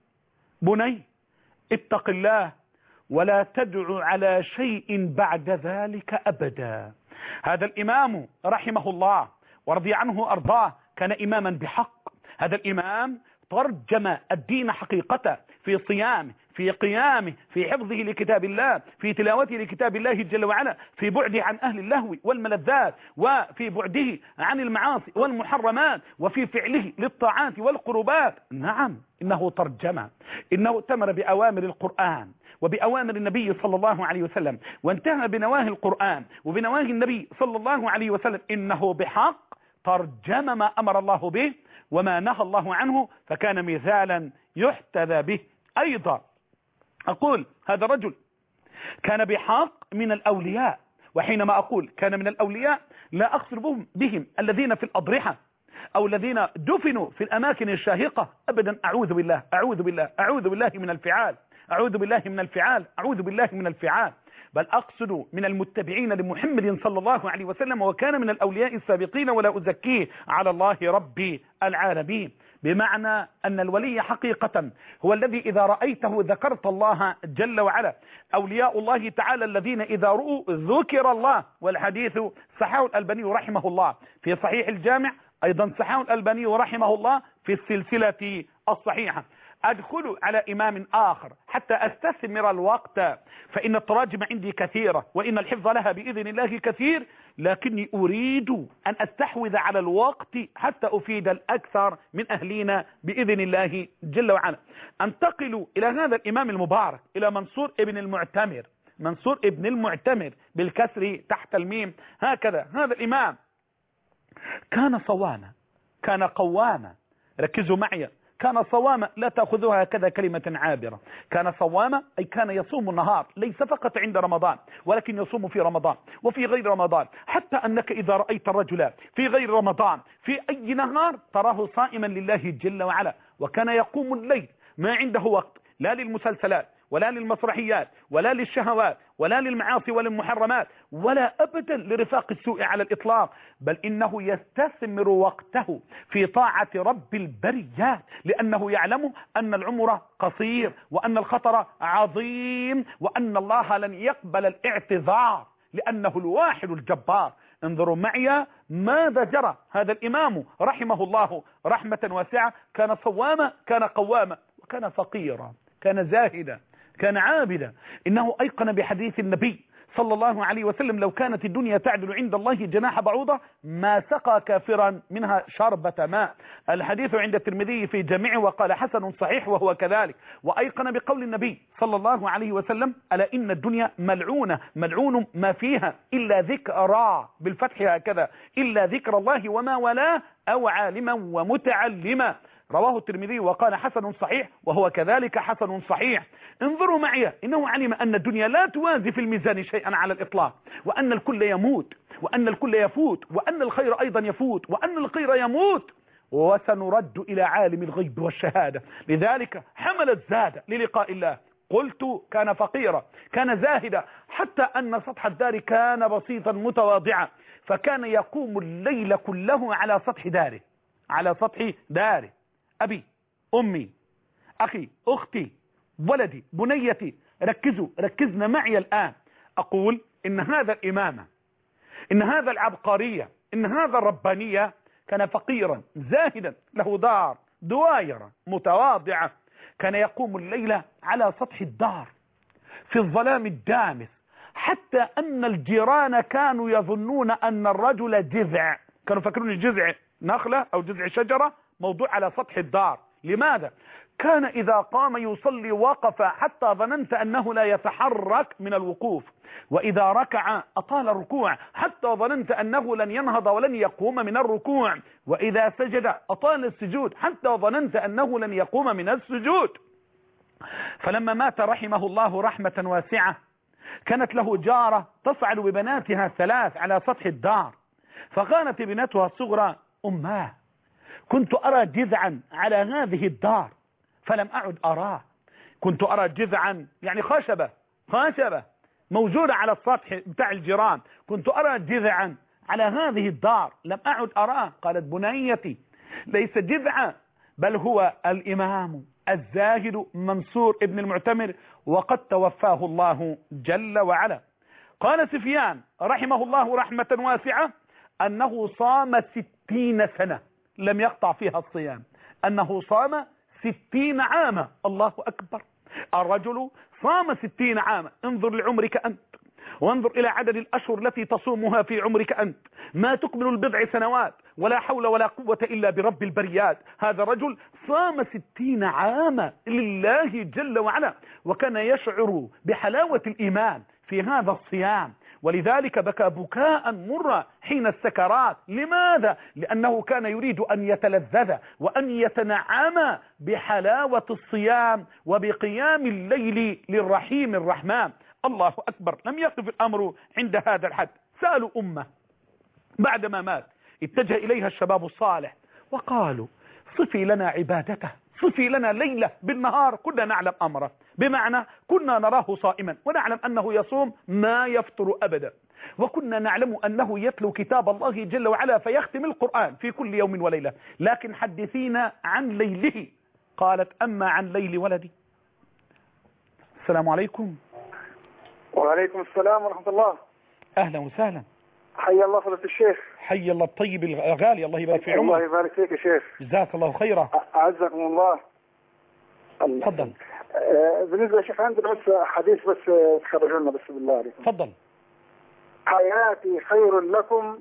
بني اتق الله ولا تدع على شيء بعد ذلك أبدا. هذا الإمام رحمه الله ورضي عنه أرضاه كان إماما بحق. هذا الإمام ترجم الدين حقيقة في صيامه، في قيامه، في حفظه لكتاب الله، في تلاوته لكتاب الله جل وعلا، في بعده عن أهل اللهو والملذات، وفي بعده عن المعاصي والمحرمات، وفي فعله للطاعات والقربات. نعم، إنه ترجم، إنه اتمر بأوامر القرآن وبأوامر النبي صلى الله عليه وسلم، وانتهى بنواهي القرآن وبنواهي النبي صلى الله عليه وسلم. إنه بحق ترجم ما أمر الله به وما نهى الله عنه، فكان مثالا يحتذى به. أيضا أقول هذا الرجل كان بحق من الأولياء، وحينما أقول كان من الأولياء لا أقصد بهم الذين في الأضرحة أو الذين دفنوا في الأماكن الشاهقة أبدا. أعوذ بالله أعوذ بالله أعوذ بالله من الفعال، أعوذ بالله من الفعال، أعوذ بالله من الفعال، بل أقصد من المتبعين لمحمد صلى الله عليه وسلم، وكان من الأولياء السابقين ولا أزكيه على الله رب العالمين. بمعنى أن الولي حقيقة هو الذي إذا رأيته ذكرت الله جل وعلا. أولياء الله تعالى الذين إذا رؤوا ذكر الله. والحديث صححه الألباني رحمه الله في صحيح الجامع، أيضا صححه الألباني رحمه الله في السلسلة الصحيحة. أدخل على إمام آخر حتى أستثمر الوقت، فإن التراجم عندي كثيرة وإن الحفظ لها بإذن الله كثير، لكني أريد أن أستحوذ على الوقت حتى أفيد الأكثر من أهلنا بإذن الله جل وعلا. أنتقل إلى هذا الإمام المبارك، إلى منصور ابن المعتمر. منصور ابن المعتمر بالكسر تحت الميم هكذا. هذا الإمام كان صواما، كان قواما. ركزوا معي، كان صواما، لا تأخذوها هكذا كلمة عابرة. كان صواما أي كان يصوم النهار، ليس فقط عند رمضان ولكن يصوم في رمضان وفي غير رمضان، حتى أنك إذا رأيت الرجل في غير رمضان في أي نهار تراه صائما لله جل وعلا. وكان يقوم الليل، ما عنده وقت لا للمسلسلات ولا للمسرحيات ولا للشهوات ولا للمعاصي ولا المحرمات ولا أبدا لرفاق السوء على الإطلاق، بل إنه يستثمر وقته في طاعة رب البريات، لأنه يعلم أن العمر قصير وأن الخطر عظيم وأن الله لن يقبل الاعتذار لأنه الواحد الجبار. انظروا معي ماذا جرى. هذا الإمام رحمه الله رحمة واسعة كان صواما، كان قواما، وكان فقيرا، كان زاهدا، كان عابدا. إنه أيقن بحديث النبي صلى الله عليه وسلم: لو كانت الدنيا تعدل عند الله جناح بعوضة ما سقى كافرا منها شربة ماء. الحديث عند الترمذي في جامعه وقال حسن صحيح وهو كذلك. وأيقن بقول النبي صلى الله عليه وسلم: ألا إن الدنيا ملعونة ملعون ما فيها إلا ذكرى، بالفتح هكذا، إلا ذكر الله وما ولاه أو عالما ومتعلما. رواه الترمذي وقال حسن صحيح وهو كذلك حسن صحيح. انظروا معي، إنه علم أن الدنيا لا توازي في الميزان شيئا على الإطلاق، وأن الكل يموت، وأن الكل يفوت، وأن الخير أيضا يفوت، وأن الخير يموت، وسنرد إلى عالم الغيب والشهادة. لذلك حمل الزاد للقاء الله. قلت كان فقيرا، كان زاهدا، حتى أن سطح الدار كان بسيطا متواضعا، فكان يقوم الليل كله على سطح داره، على سطح داره. أبي، أمي، أخي، أختي، ولدي، بنيتي، ركزنا معي الآن. أقول إن هذا الإمامة، إن هذا العبقرية، إن هذا الربانية كان فقيرا زاهدا، له دار دوايرة متواضعة، كان يقوم الليل على سطح الدار في الظلام الدامس، حتى أن الجيران كانوا يظنون أن الرجل جذع، كانوا فاكرون الجذع نخلة أو جذع شجرة موضوع على سطح الدار. لماذا؟ كان إذا قام يصلي وقف حتى ظننت أنه لا يتحرك من الوقوف، وإذا ركع أطال الركوع حتى ظننت أنه لن ينهض ولن يقوم من الركوع، وإذا سجد أطال السجود حتى ظننت أنه لن يقوم من السجود. فلما مات رحمه الله رحمة واسعة كانت له جارة تفعل ببناتها 3 على سطح الدار، فقالت ابنتها الصغرى: أماه، كنت أرى جذعا على هذه الدار فلم أعد أراه. كنت أرى جذعا يعني خشبة موجودة على السطح بتاع الجيران، كنت أرى جذعا على هذه الدار لم أعد أراه. قالت: بنيتي، ليس جذعا بل هو الإمام الزاهد منصور ابن المعتمر، وقد توفاه الله جل وعلا. قال سفيان رحمه الله رحمة واسعة أنه صام 60 سنة لم يقطع فيها الصيام، أنه صام 60 عاما. الله أكبر، الرجل صام 60 عاما. انظر لعمرك أنت، وانظر إلى عدد الأشهر التي تصومها في عمرك أنت، ما تكمل البضع سنوات، ولا حول ولا قوة إلا برب البريات. هذا الرجل صام 60 عاما لله جل وعلا، وكان يشعر بحلاوة الإيمان في هذا الصيام، ولذلك بكى بكاء مرا حين السكرات. لماذا؟ لأنه كان يريد أن يتلذذ وأن يتنعم بحلاوة الصيام وبقيام الليل للرحيم الرحمن. الله أكبر. لم يقف الأمر عند هذا الحد، سألوا أمه بعدما مات، اتجه إليها الشباب الصالح وقالوا: صفي لنا عبادته، صفي لنا ليلة بالنهار كنا نعلم أمره، بمعنى كنا نراه صائما ونعلم أنه يصوم ما يفطر أبدا، وكنا نعلم أنه يتلو كتاب الله جل وعلا فيختم القرآن في كل يوم وليلة، لكن حدثينا عن ليله. قالت: أما عن ليل ولدي. السلام عليكم. وعليكم السلام ورحمة الله. أهلا وسهلا. حي الله فضيلة الشيخ. حي الله الطيب الغالي، الله يبارك في عمرك. الله يبارك فيك يا شيخ. جزاك الله خيرا. أعزكم الله. تفضل. بالنسبة يا شيخ عندي بس حديث بس تخرجوا لنا بس بالله عليكم. تفضل. حياتي خير لكم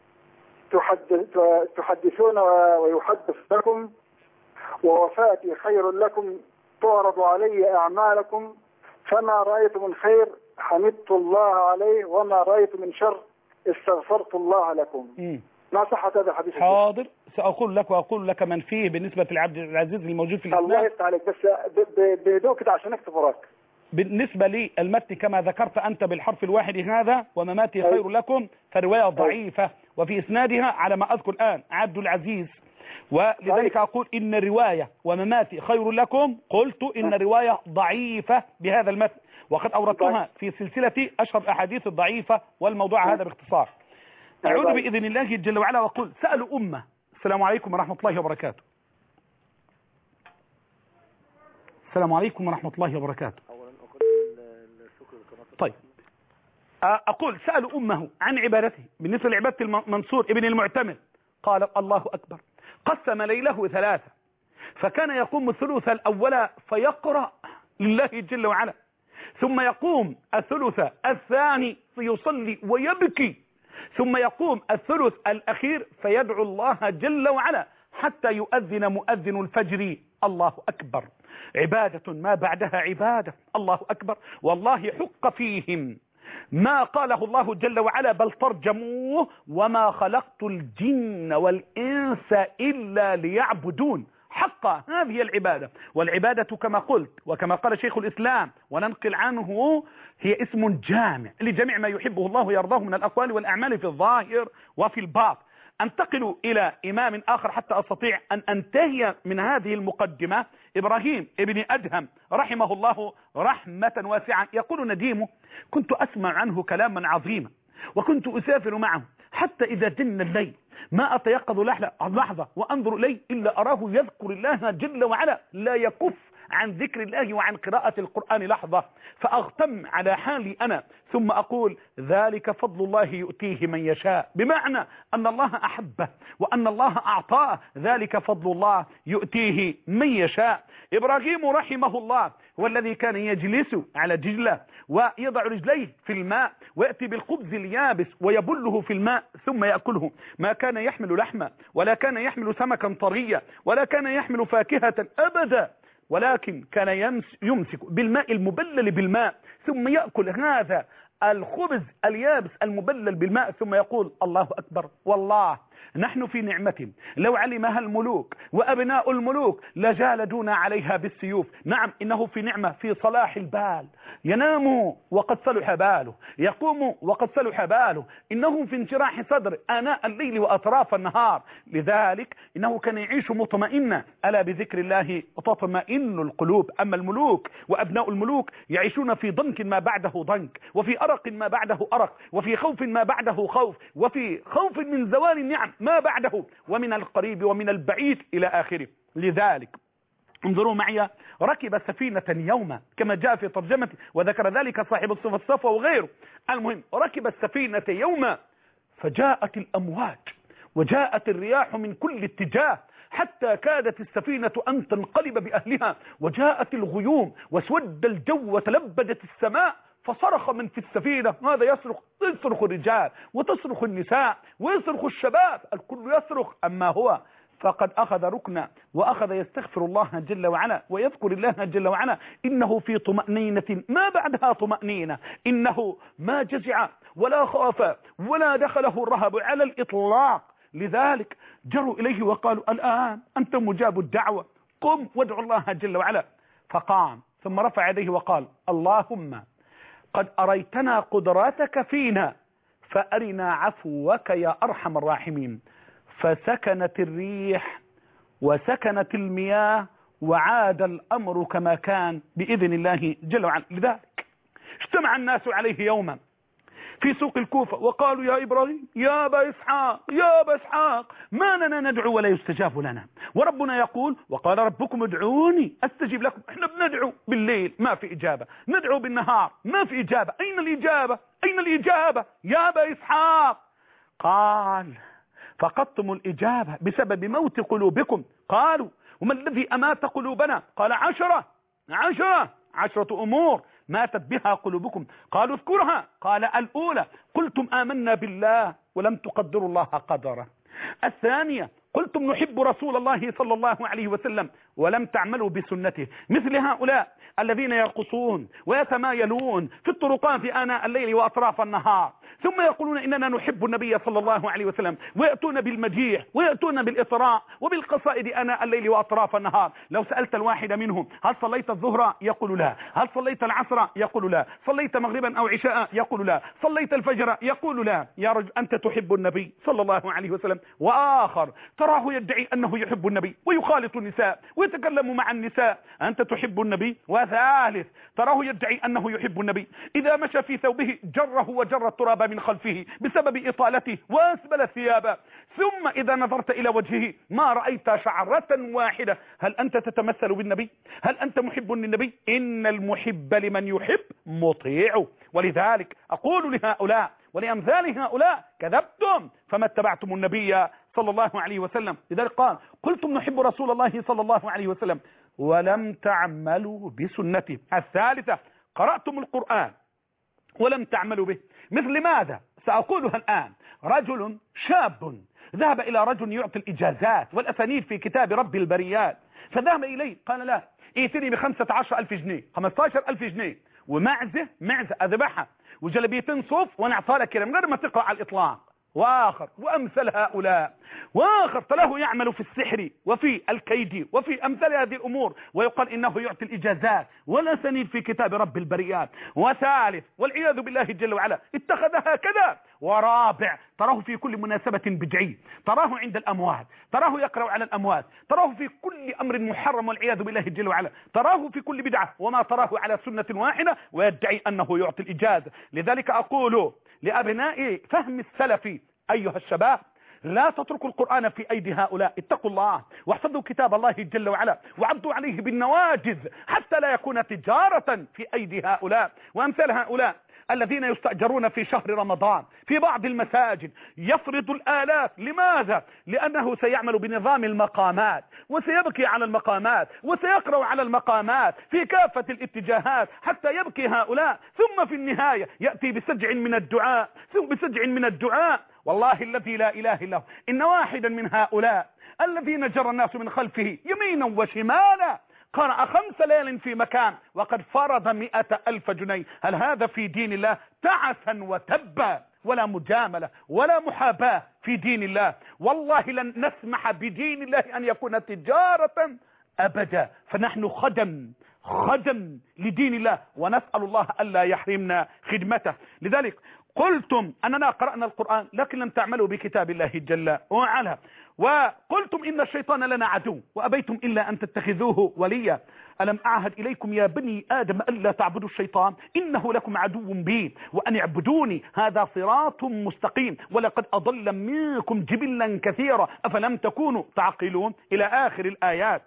تحدثون ويحدث لكم، ووفاتي خير لكم تعرض علي أعمالكم، فما رأيت من خير حمدت الله عليه، وما رأيت من شر استغفرت الله لكم. ما صحة هذا الحديث؟ حاضر، سأقول لك وأقول لك من فيه بالنسبة لعبد العزيز الموجود في الإسلام. الله يفتح عليك، بس بهدوء كده عشان أكتب وراك. بالنسبة للمتن كما ذكرت أنت بالحرف الواحد هذا: ومماتي خير لكم، فرواية ضعيفة، وفي إسنادها على ما أذكر الآن عبد العزيز، ولذلك أقول إن الرواية ومماتي خير لكم قلت إن الرواية ضعيفة بهذا المتن. وقد أوردتها في سلسلة أشهر الأحاديث الضعيفة والموضوع هذا باختصار. أعود بإذن الله جل وعلا وأقول سألوا أمة. السلام عليكم ورحمة الله وبركاته. السلام عليكم ورحمة الله وبركاته. طيب، أقول سألوا أمه عن عبادته بالنسبة لعبادة المنصور ابن المعتمر، قال الله أكبر، قسم ليله 3، فكان يقوم الثلث الأول فيقرأ لله جل وعلا، ثم يقوم الثلث الثاني فيصلي ويبكي، ثم يقوم الثلث الأخير فيدعو الله جل وعلا حتى يؤذن مؤذن الفجر. الله أكبر، عبادة ما بعدها عبادة. الله أكبر، والله حق فيهم ما قاله الله جل وعلا بل ترجموه وما خلقت الجن والإنس إلا ليعبدون. حق هذه العبادة، والعبادة كما قلت وكما قال شيخ الإسلام وننقل عنه هي اسم جامع لجميع ما يحبه الله ويرضاه من الأقوال والأعمال في الظاهر وفي الباطن. انتقل إلى إمام آخر حتى أستطيع أن أنتهي من هذه المقدمة. إبراهيم ابن أدهم رحمه الله رحمة واسعة يقول نديمه: كنت أسمع عنه كلاما عظيما وكنت أسافر معه حتى إذا جن الليل ما أتيقظ لحظة وأنظر إليه إلا أراه يذكر الله جل وعلا لا يكف عن ذكر الله وعن قراءة القرآن لحظة، فأغتم على حالي أنا ثم أقول ذلك فضل الله يؤتيه من يشاء، بمعنى أن الله أحبه وأن الله أعطاه، ذلك فضل الله يؤتيه من يشاء. إبراهيم رحمه الله هو الذي كان يجلس على دجلة ويضع رجليه في الماء ويأتي بالخبز اليابس ويبله في الماء ثم يأكله، ما كان يحمل لحمة ولا كان يحمل سمكا طريا ولا كان يحمل فاكهة أبدا، ولكن كان يمسك بالماء المبلل بالماء ثم يأكل هذا الخبز اليابس المبلل بالماء ثم يقول الله أكبر، والله نحن في نعمة لو علمها الملوك وأبناء الملوك لجالدونا عليها بالسيوف. نعم، إنه في نعمة في صلاح البال، ينام وقد صلح باله، يقوم وقد صلح باله، إنه في انشراح صدر آناء الليل وأطراف النهار، لذلك إنه كان يعيش مطمئنا، ألا بذكر الله تطمئن القلوب. أما الملوك وأبناء الملوك يعيشون في ضنك ما بعده ضنك، وفي أرق ما بعده أرق، وفي خوف ما بعده خوف، وفي خوف من زوال النعم ما بعده، ومن القريب ومن البعيد إلى آخره. لذلك انظروا معي، ركب سفينة يوما كما جاء في ترجمة وذكر ذلك صاحب الصفة وغيره. المهم ركب السفينة يوما فجاءت الأمواج وجاءت الرياح من كل اتجاه حتى كادت السفينة أن تنقلب بأهلها، وجاءت الغيوم وسود الجو وتلبدت السماء، فصرخ من في السفينة، هذا يصرخ الرجال وتصرخ النساء ويصرخ الشباب، الكل يصرخ، أما هو فقد أخذ ركنا وأخذ يستغفر الله جل وعلا ويذكر الله جل وعلا، إنه في طمأنينة ما بعدها طمأنينة، إنه ما جزع ولا خاف ولا دخله الرهب على الإطلاق. لذلك جروا إليه وقالوا الآن أنت مجاب الدعوة، قم وادعو الله جل وعلا. فقام ثم رفع يديه وقال اللهم قد أريتنا قدراتك فينا فأرنا عفوك يا أرحم الراحمين. فسكنت الريح وسكنت المياه وعاد الأمر كما كان بإذن الله جل وعلا. لذلك اجتمع الناس عليه يوما في سوق الكوفة وقالوا يا إبراهيم يا أبا إسحاق ما لنا ندعو ولا يستجاب لنا، وربنا يقول وقال ربكم ادعوني أستجيب لكم. احنا بندعو بالليل ما في إجابة، ندعو بالنهار ما في إجابة، أين الإجابة يا أبا إسحاق؟ قال فقدتم الإجابة بسبب موت قلوبكم. قالوا وما الذي أمات قلوبنا؟ قال 10 أمور ماتت بها قلوبكم. قالوا اذكرها. قال الأولى قلتم آمنا بالله ولم تقدروا الله قدره. الثانية قلتم نحب رسول الله صلى الله عليه وسلم ولم تعملوا بسنته، مثل هؤلاء الذين يرقصون ويتمايلون في الطرقات آناء الليل وأطراف النهار ثم يقولون إننا نحب النبي صلى الله عليه وسلم، ويأتون بالمديح ويأتون بالإطراء وبالقصائد أناء الليل وأطراف النهار. لو سألت الواحد منهم هل صليت الظهر؟ يقول لا. هل صليت العصر؟ يقول لا. صليت مغربا أو عشاء؟ يقول لا. صليت الفجر؟ يقول لا. يا رجل أنت تحب النبي صلى الله عليه وسلم، وآخر تراه يدعي أنه يحب النبي ويخالط النساء ويتكلم مع النساء. أنت تحب النبي. وثالث تراه يدعي أنه يحب النبي، إذا مشى في ثوبه جره وجر التراب من خلفه بسبب إطالته وأسبل الثياب، ثم إذا نظرت إلى وجهه ما رأيت شعرة واحدة. هل أنت تتمثل بالنبي؟ هل أنت محب للنبي؟ إن المحب لمن يحب مطيع. ولذلك أقول لهؤلاء ولأمثال هؤلاء كذبتم فما اتبعتم النبي صلى الله عليه وسلم. لذلك قال قلتم نحب رسول الله صلى الله عليه وسلم ولم تعملوا بسنته. الثالثة قرأتم القرآن ولم تعملوا به. مثل ماذا؟ سأقولها الآن. رجل شاب ذهب إلى رجل يعطي الإجازات والأسانيد في كتاب رب البريات، فذهب إليه قال لا ائتني ب15,000 جنيه 15,000 جنيه ومعزة أذبحها وجلبيتين صوف ونعطى لك كده من غير ما تقرأ على الإطلاق. وآخر وأمثل هؤلاء، وآخر تلاه يعمل في السحر وفي الكيد وفي أمثال هذه الأمور ويقال إنه يعطي الإجازات والأسانيد في كتاب رب البريات. وثالث والعياذ بالله جل وعلا اتخذها كذا. ورابع تراه في كل مناسبة بدعي، تراه عند الأموات، تراه يقرأ على الأموات، تراه في كل أمر محرم والعياذ بالله جل وعلا، تراه في كل بدعة وما تراه على سنة واحدة ويدعي أنه يعطي الإجازة. لذلك أقول لأبناء فهم السلف أيها الشباب لا تتركوا القرآن في أيدي هؤلاء، اتقوا الله واحفظوا كتاب الله جل وعلا وعضوا عليه بالنواجذ حتى لا يكون تجارة في أيدي هؤلاء وأمثال هؤلاء الذين يستأجرون في شهر رمضان في بعض المساجد يفرض الآلاف. لماذا؟ لأنه سيعمل بنظام المقامات وسيبكي على المقامات وسيقرأ على المقامات في كافة الاتجاهات حتى يبكي هؤلاء، ثم في النهاية يأتي بسجع من الدعاء ثم بسجع من الدعاء. والله الذي لا إله إلا هو إن واحدا من هؤلاء الذين جرى الناس من خلفه يمينا وشمالا قرأ 5 ليال في مكان وقد فرض 100,000 جنيه. هل هذا في دين الله؟ تعسا وتبا، ولا مجاملة ولا محاباة في دين الله. والله لن نسمح بدين الله أن يكون تجارة أبدا، فنحن خدم لدين الله ونسأل الله ألا يحرمنا خدمته. لذلك قلتم أننا قرأنا القرآن لكن لم تعملوا بكتاب الله جل وعلا، وقلتم إن الشيطان لنا عدو وأبيتم إلا أن تتخذوه وليا. ألم أعهد إليكم يا بني آدم ألا تعبدوا الشيطان إنه لكم عدو مبين وأن اعبدوني هذا صراط مستقيم ولقد أضل منكم جبلا كثيرا أفلم تكونوا تعقلون إلى آخر الآيات.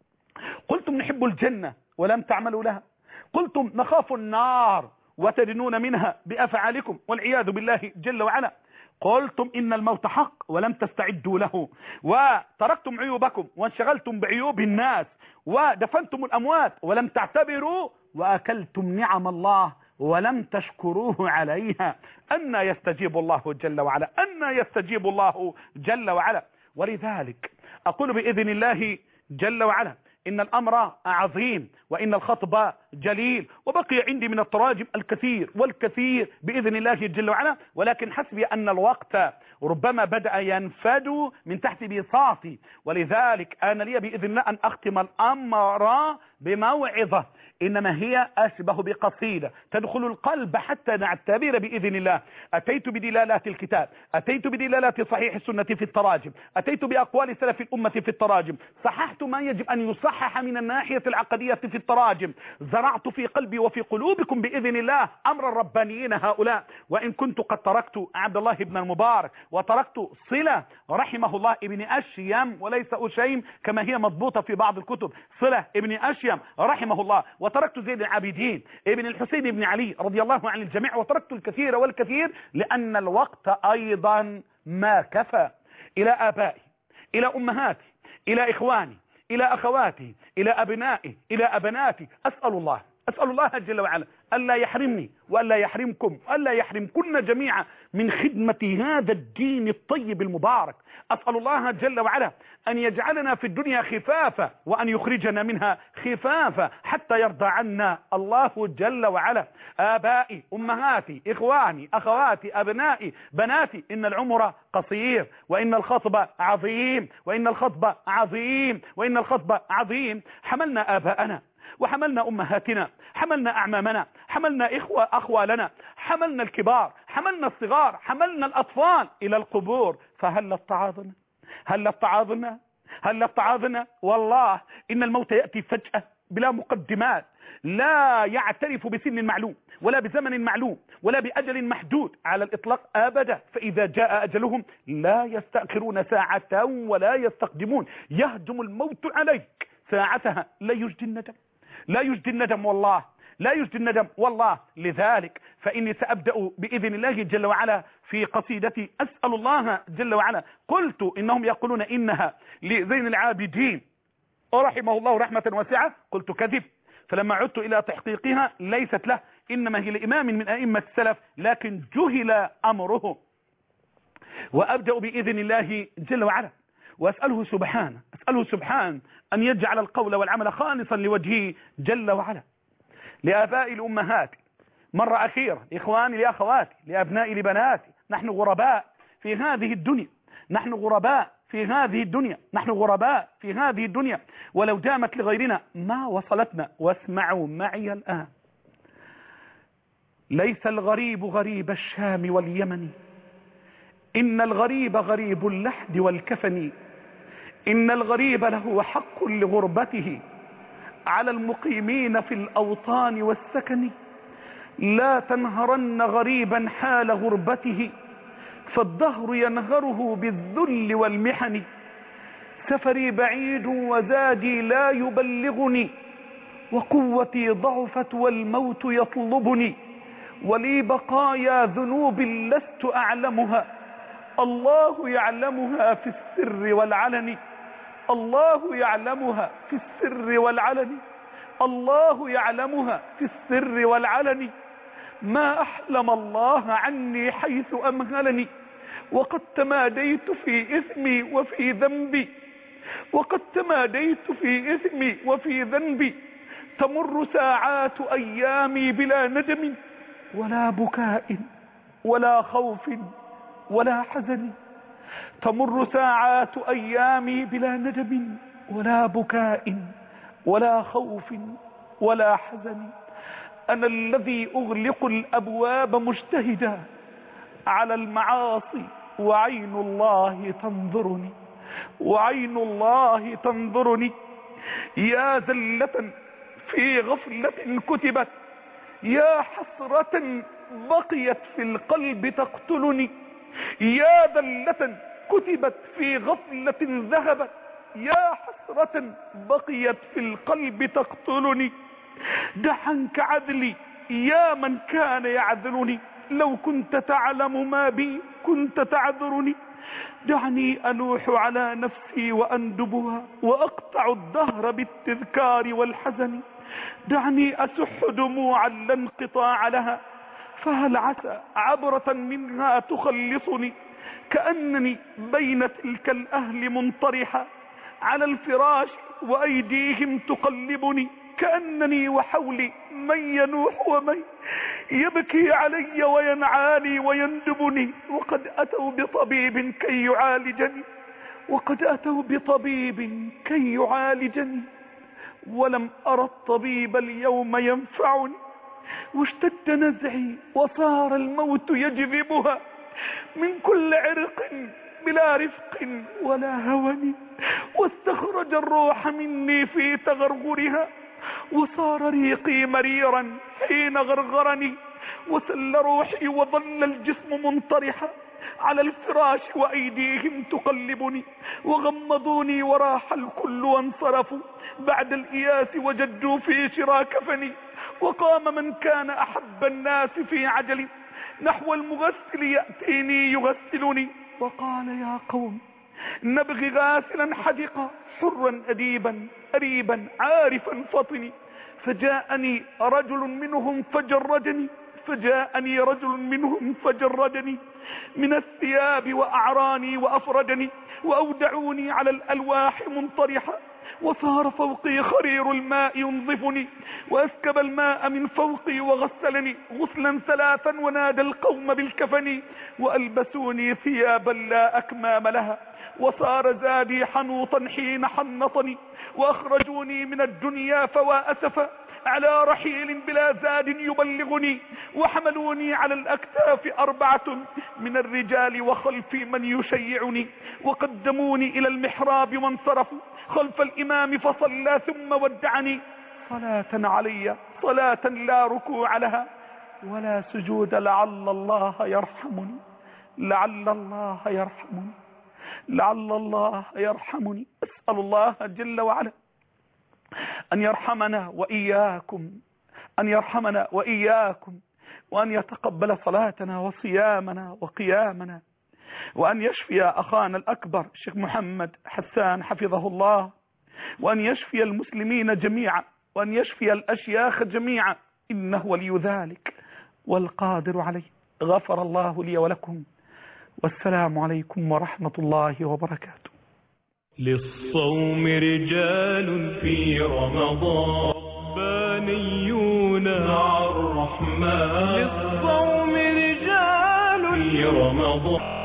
قلتم نحب الجنة ولم تعملوا لها. قلتم نخاف النار وتدنون منها بأفعالكم والعياذ بالله جل وعلا. قلتم إن الموت حق ولم تستعدوا له، وتركتم عيوبكم وانشغلتم بعيوب الناس ودفنتم الأموات ولم تعتبروا، وأكلتم نعم الله ولم تشكروه عليها. أن يستجيب الله جل وعلا، أن يستجيب الله جل وعلا. ولذلك أقول بإذن الله جل وعلا إن الأمر عظيم وإن الخطب جليل، وبقي عندي من التراجم الكثير والكثير بإذن الله جل وعلا، ولكن حسبي أن الوقت ربما بدأ ينفد من تحت بساطي، ولذلك أنا لي بإذن الله أن أختم الأمر بموعظة إنما هي أشبه بقصيدة تدخل القلب حتى نعتبر بإذن الله. أتيت بدلالات الكتاب، أتيت بدلالات صحيح السنة في التراجم، أتيت بأقوال سلف الأمة في التراجم، صححت ما يجب أن يصحح من الناحية العقدية في التراجم، زرعت في قلبي وفي قلوبكم بإذن الله أمر الربانيين هؤلاء. وإن كنت قد تركت عبد الله بن المبارك وتركت صلة رحمه الله ابن أشيم وليس أشيم كما هي مضبوطة في بعض الكتب، صلة ابن أشيم رحمه الله، وتركت زيد العابدين ابن الحسين بن علي رضي الله عن الجميع، وتركت الكثير والكثير لأن الوقت أيضا ما كفى. إلى آبائي، إلى أمهاتي، إلى إخواني، إلى أخواتي، إلى أبنائي، إلى أبناتي، أسأل الله جل وعلا ألا يحرمني وألا يحرمكم وألا يحرمكن جميعا من خدمة هذا الدين الطيب المبارك. أسأل الله جل وعلا أن يجعلنا في الدنيا خفافة وأن يخرجنا منها خفافة حتى يرضى عنا الله جل وعلا. آبائي، أمهاتي، إخواني، أخواتي، أبنائي، بناتي، إن العمر قصير وإن الخطب عظيم وإن الخطب عظيم وإن الخطب عظيم. حملنا آباءنا وحملنا أمهاتنا، حملنا أعمامنا، حملنا أخوالنا، حملنا الكبار، حملنا الصغار، حملنا الأطفال إلى القبور، فهل اتعاظنا؟ هل اتعاظنا؟ هل اتعاظنا؟ والله إن الموت يأتي فجأة بلا مقدمات، لا يعترف بسن معلوم ولا بزمن معلوم ولا بأجل محدود على الإطلاق أبدا. فإذا جاء أجلهم لا يستأخرون ساعة ولا يستقدمون. يهجم الموت عليك ساعتها، لا يجدي الندم، لا يجدي الندم والله، لا يجدي الندم والله. لذلك فإني سأبدأ بإذن الله جل وعلا في قصيدتي أسأل الله جل وعلا. قلت إنهم يقولون إنها لزين العابدين رحمه الله رحمة واسعة، قلت كذب، فلما عدت إلى تحقيقها ليست له، إنما هي لإمام من أئمة السلف لكن جهل أمره. وأبدأ بإذن الله جل وعلا وأسأله سبحانه، أسأله سبحانه أن يجعل القول والعمل خالصا لوجهه جل وعلا. لآبائي لأمهاتي مرة أخيرة، إخواني لأخواتي، لأبنائي لبناتي، نحن غرباء في هذه الدنيا، نحن غرباء في هذه الدنيا، نحن غرباء في هذه الدنيا، ولو دامت لغيرنا ما وصلتنا. واسمعوا معي الآن: ليس الغريب غريب الشام واليمن، إن الغريب غريب اللحد والكفن، إن الغريب له حق لغربته على المقيمين في الأوطان والسكن. لا تنهرن غريبا حال غربته، فالدهر ينهره بالذل والمحن. سفري بعيد وزادي لا يبلغني، وقوتي ضعفت والموت يطلبني، ولي بقايا ذنوب لست أعلمها، الله يعلمها في السر والعلن، الله يعلمها في السر والعلن، الله يعلمها في السر والعلن. ما أحلم الله عني حيث أمهلني، وقد تماديت في إثمي وفي ذنبي، وقد تماديت في إثمي وفي ذنبي. تمر ساعات أيامي بلا ندم ولا بكاء ولا خوف ولا حزن. تمر ساعات أيامي بلا ندم ولا بكاء ولا خوف ولا حزن. أنا الذي أغلق الأبواب مجتهدا على المعاصي، وعين الله تنظرني، وعين الله تنظرني. يا زلة في غفلة كتبت، يا حسرة بقيت في القلب تقتلني. يا ذلة كتبت في غفلة ذهبت، يا حسرة بقيت في القلب تقتلني. دع عنك عذلي يا من كان يعذرني، لو كنت تعلم ما بي كنت تعذرني. دعني أنوح على نفسي وأندبها، وأقطع الدهر بالتذكار والحزن. دعني أسح دموعا لا انقطاع لها، فهل عسى عبرة منها تخلصني. كأنني بين تلك الأهل منطرحة على الفراش وأيديهم تقلبني. كأنني وحولي من ينوح ومن يبكي علي وينعاني ويندبني. وقد أتوا بطبيب كي يعالجني، وقد أتوا بطبيب كي يعالجني، ولم أرى الطبيب اليوم ينفعني. واشتد نزعي وصار الموت يجذبها من كل عرق بلا رفق ولا هون. واستخرج الروح مني في تغرغرها، وصار ريقي مريرا حين غرغرني. وسل روحي وظل الجسم منطرحا على الفراش وأيديهم تقلبني. وغمضوني وراح الكل وانصرفوا بعد الإياس وجدوا في شرا كفني. وقام من كان أحب الناس في عجل نحو المغسل يأتيني يغسلني، وقال: يا قوم نبغي غاسلا حدقا حرا أديبا أريبا عارفا فطني. فجاءني رجل منهم فجردني من الثياب وأعراني وأفردني وأودعوني على الألواح منطرحا، وصار فوقي خرير الماء ينظفني، وأسكب الماء من فوقي وغسلني غسلا 3 ونادى القوم بالكفن، وألبسوني ثيابا لا أكمام لها، وصار زادي حنوطا حين حنطني، وأخرجوني من الدنيا فوا أسفا على رحيل بلا زاد يبلغني، وحملوني على الأكتاف 4 من الرجال وخلفي من يشيعني، وقدموني إلى المحراب وانصرفوا خلف الإمام فصلى ثم ودعني، صلاة علي صلاة لا ركوع لها ولا سجود، لعل الله يرحمني أسأل الله جل وعلا أن يرحمنا وإياكم وأن يتقبل صلاتنا وصيامنا وقيامنا، وأن يشفي أخانا الأكبر الشيخ محمد حسان حفظه الله، وأن يشفي المسلمين جميعا، وأن يشفي الأشياخ جميعا، إنه ولي ذلك والقادر عليه. غفر الله لي ولكم، والسلام عليكم ورحمة الله وبركاته. للصوم رجال في رمضان ربانيون مع الرحمن، للصوم رجال في رمضان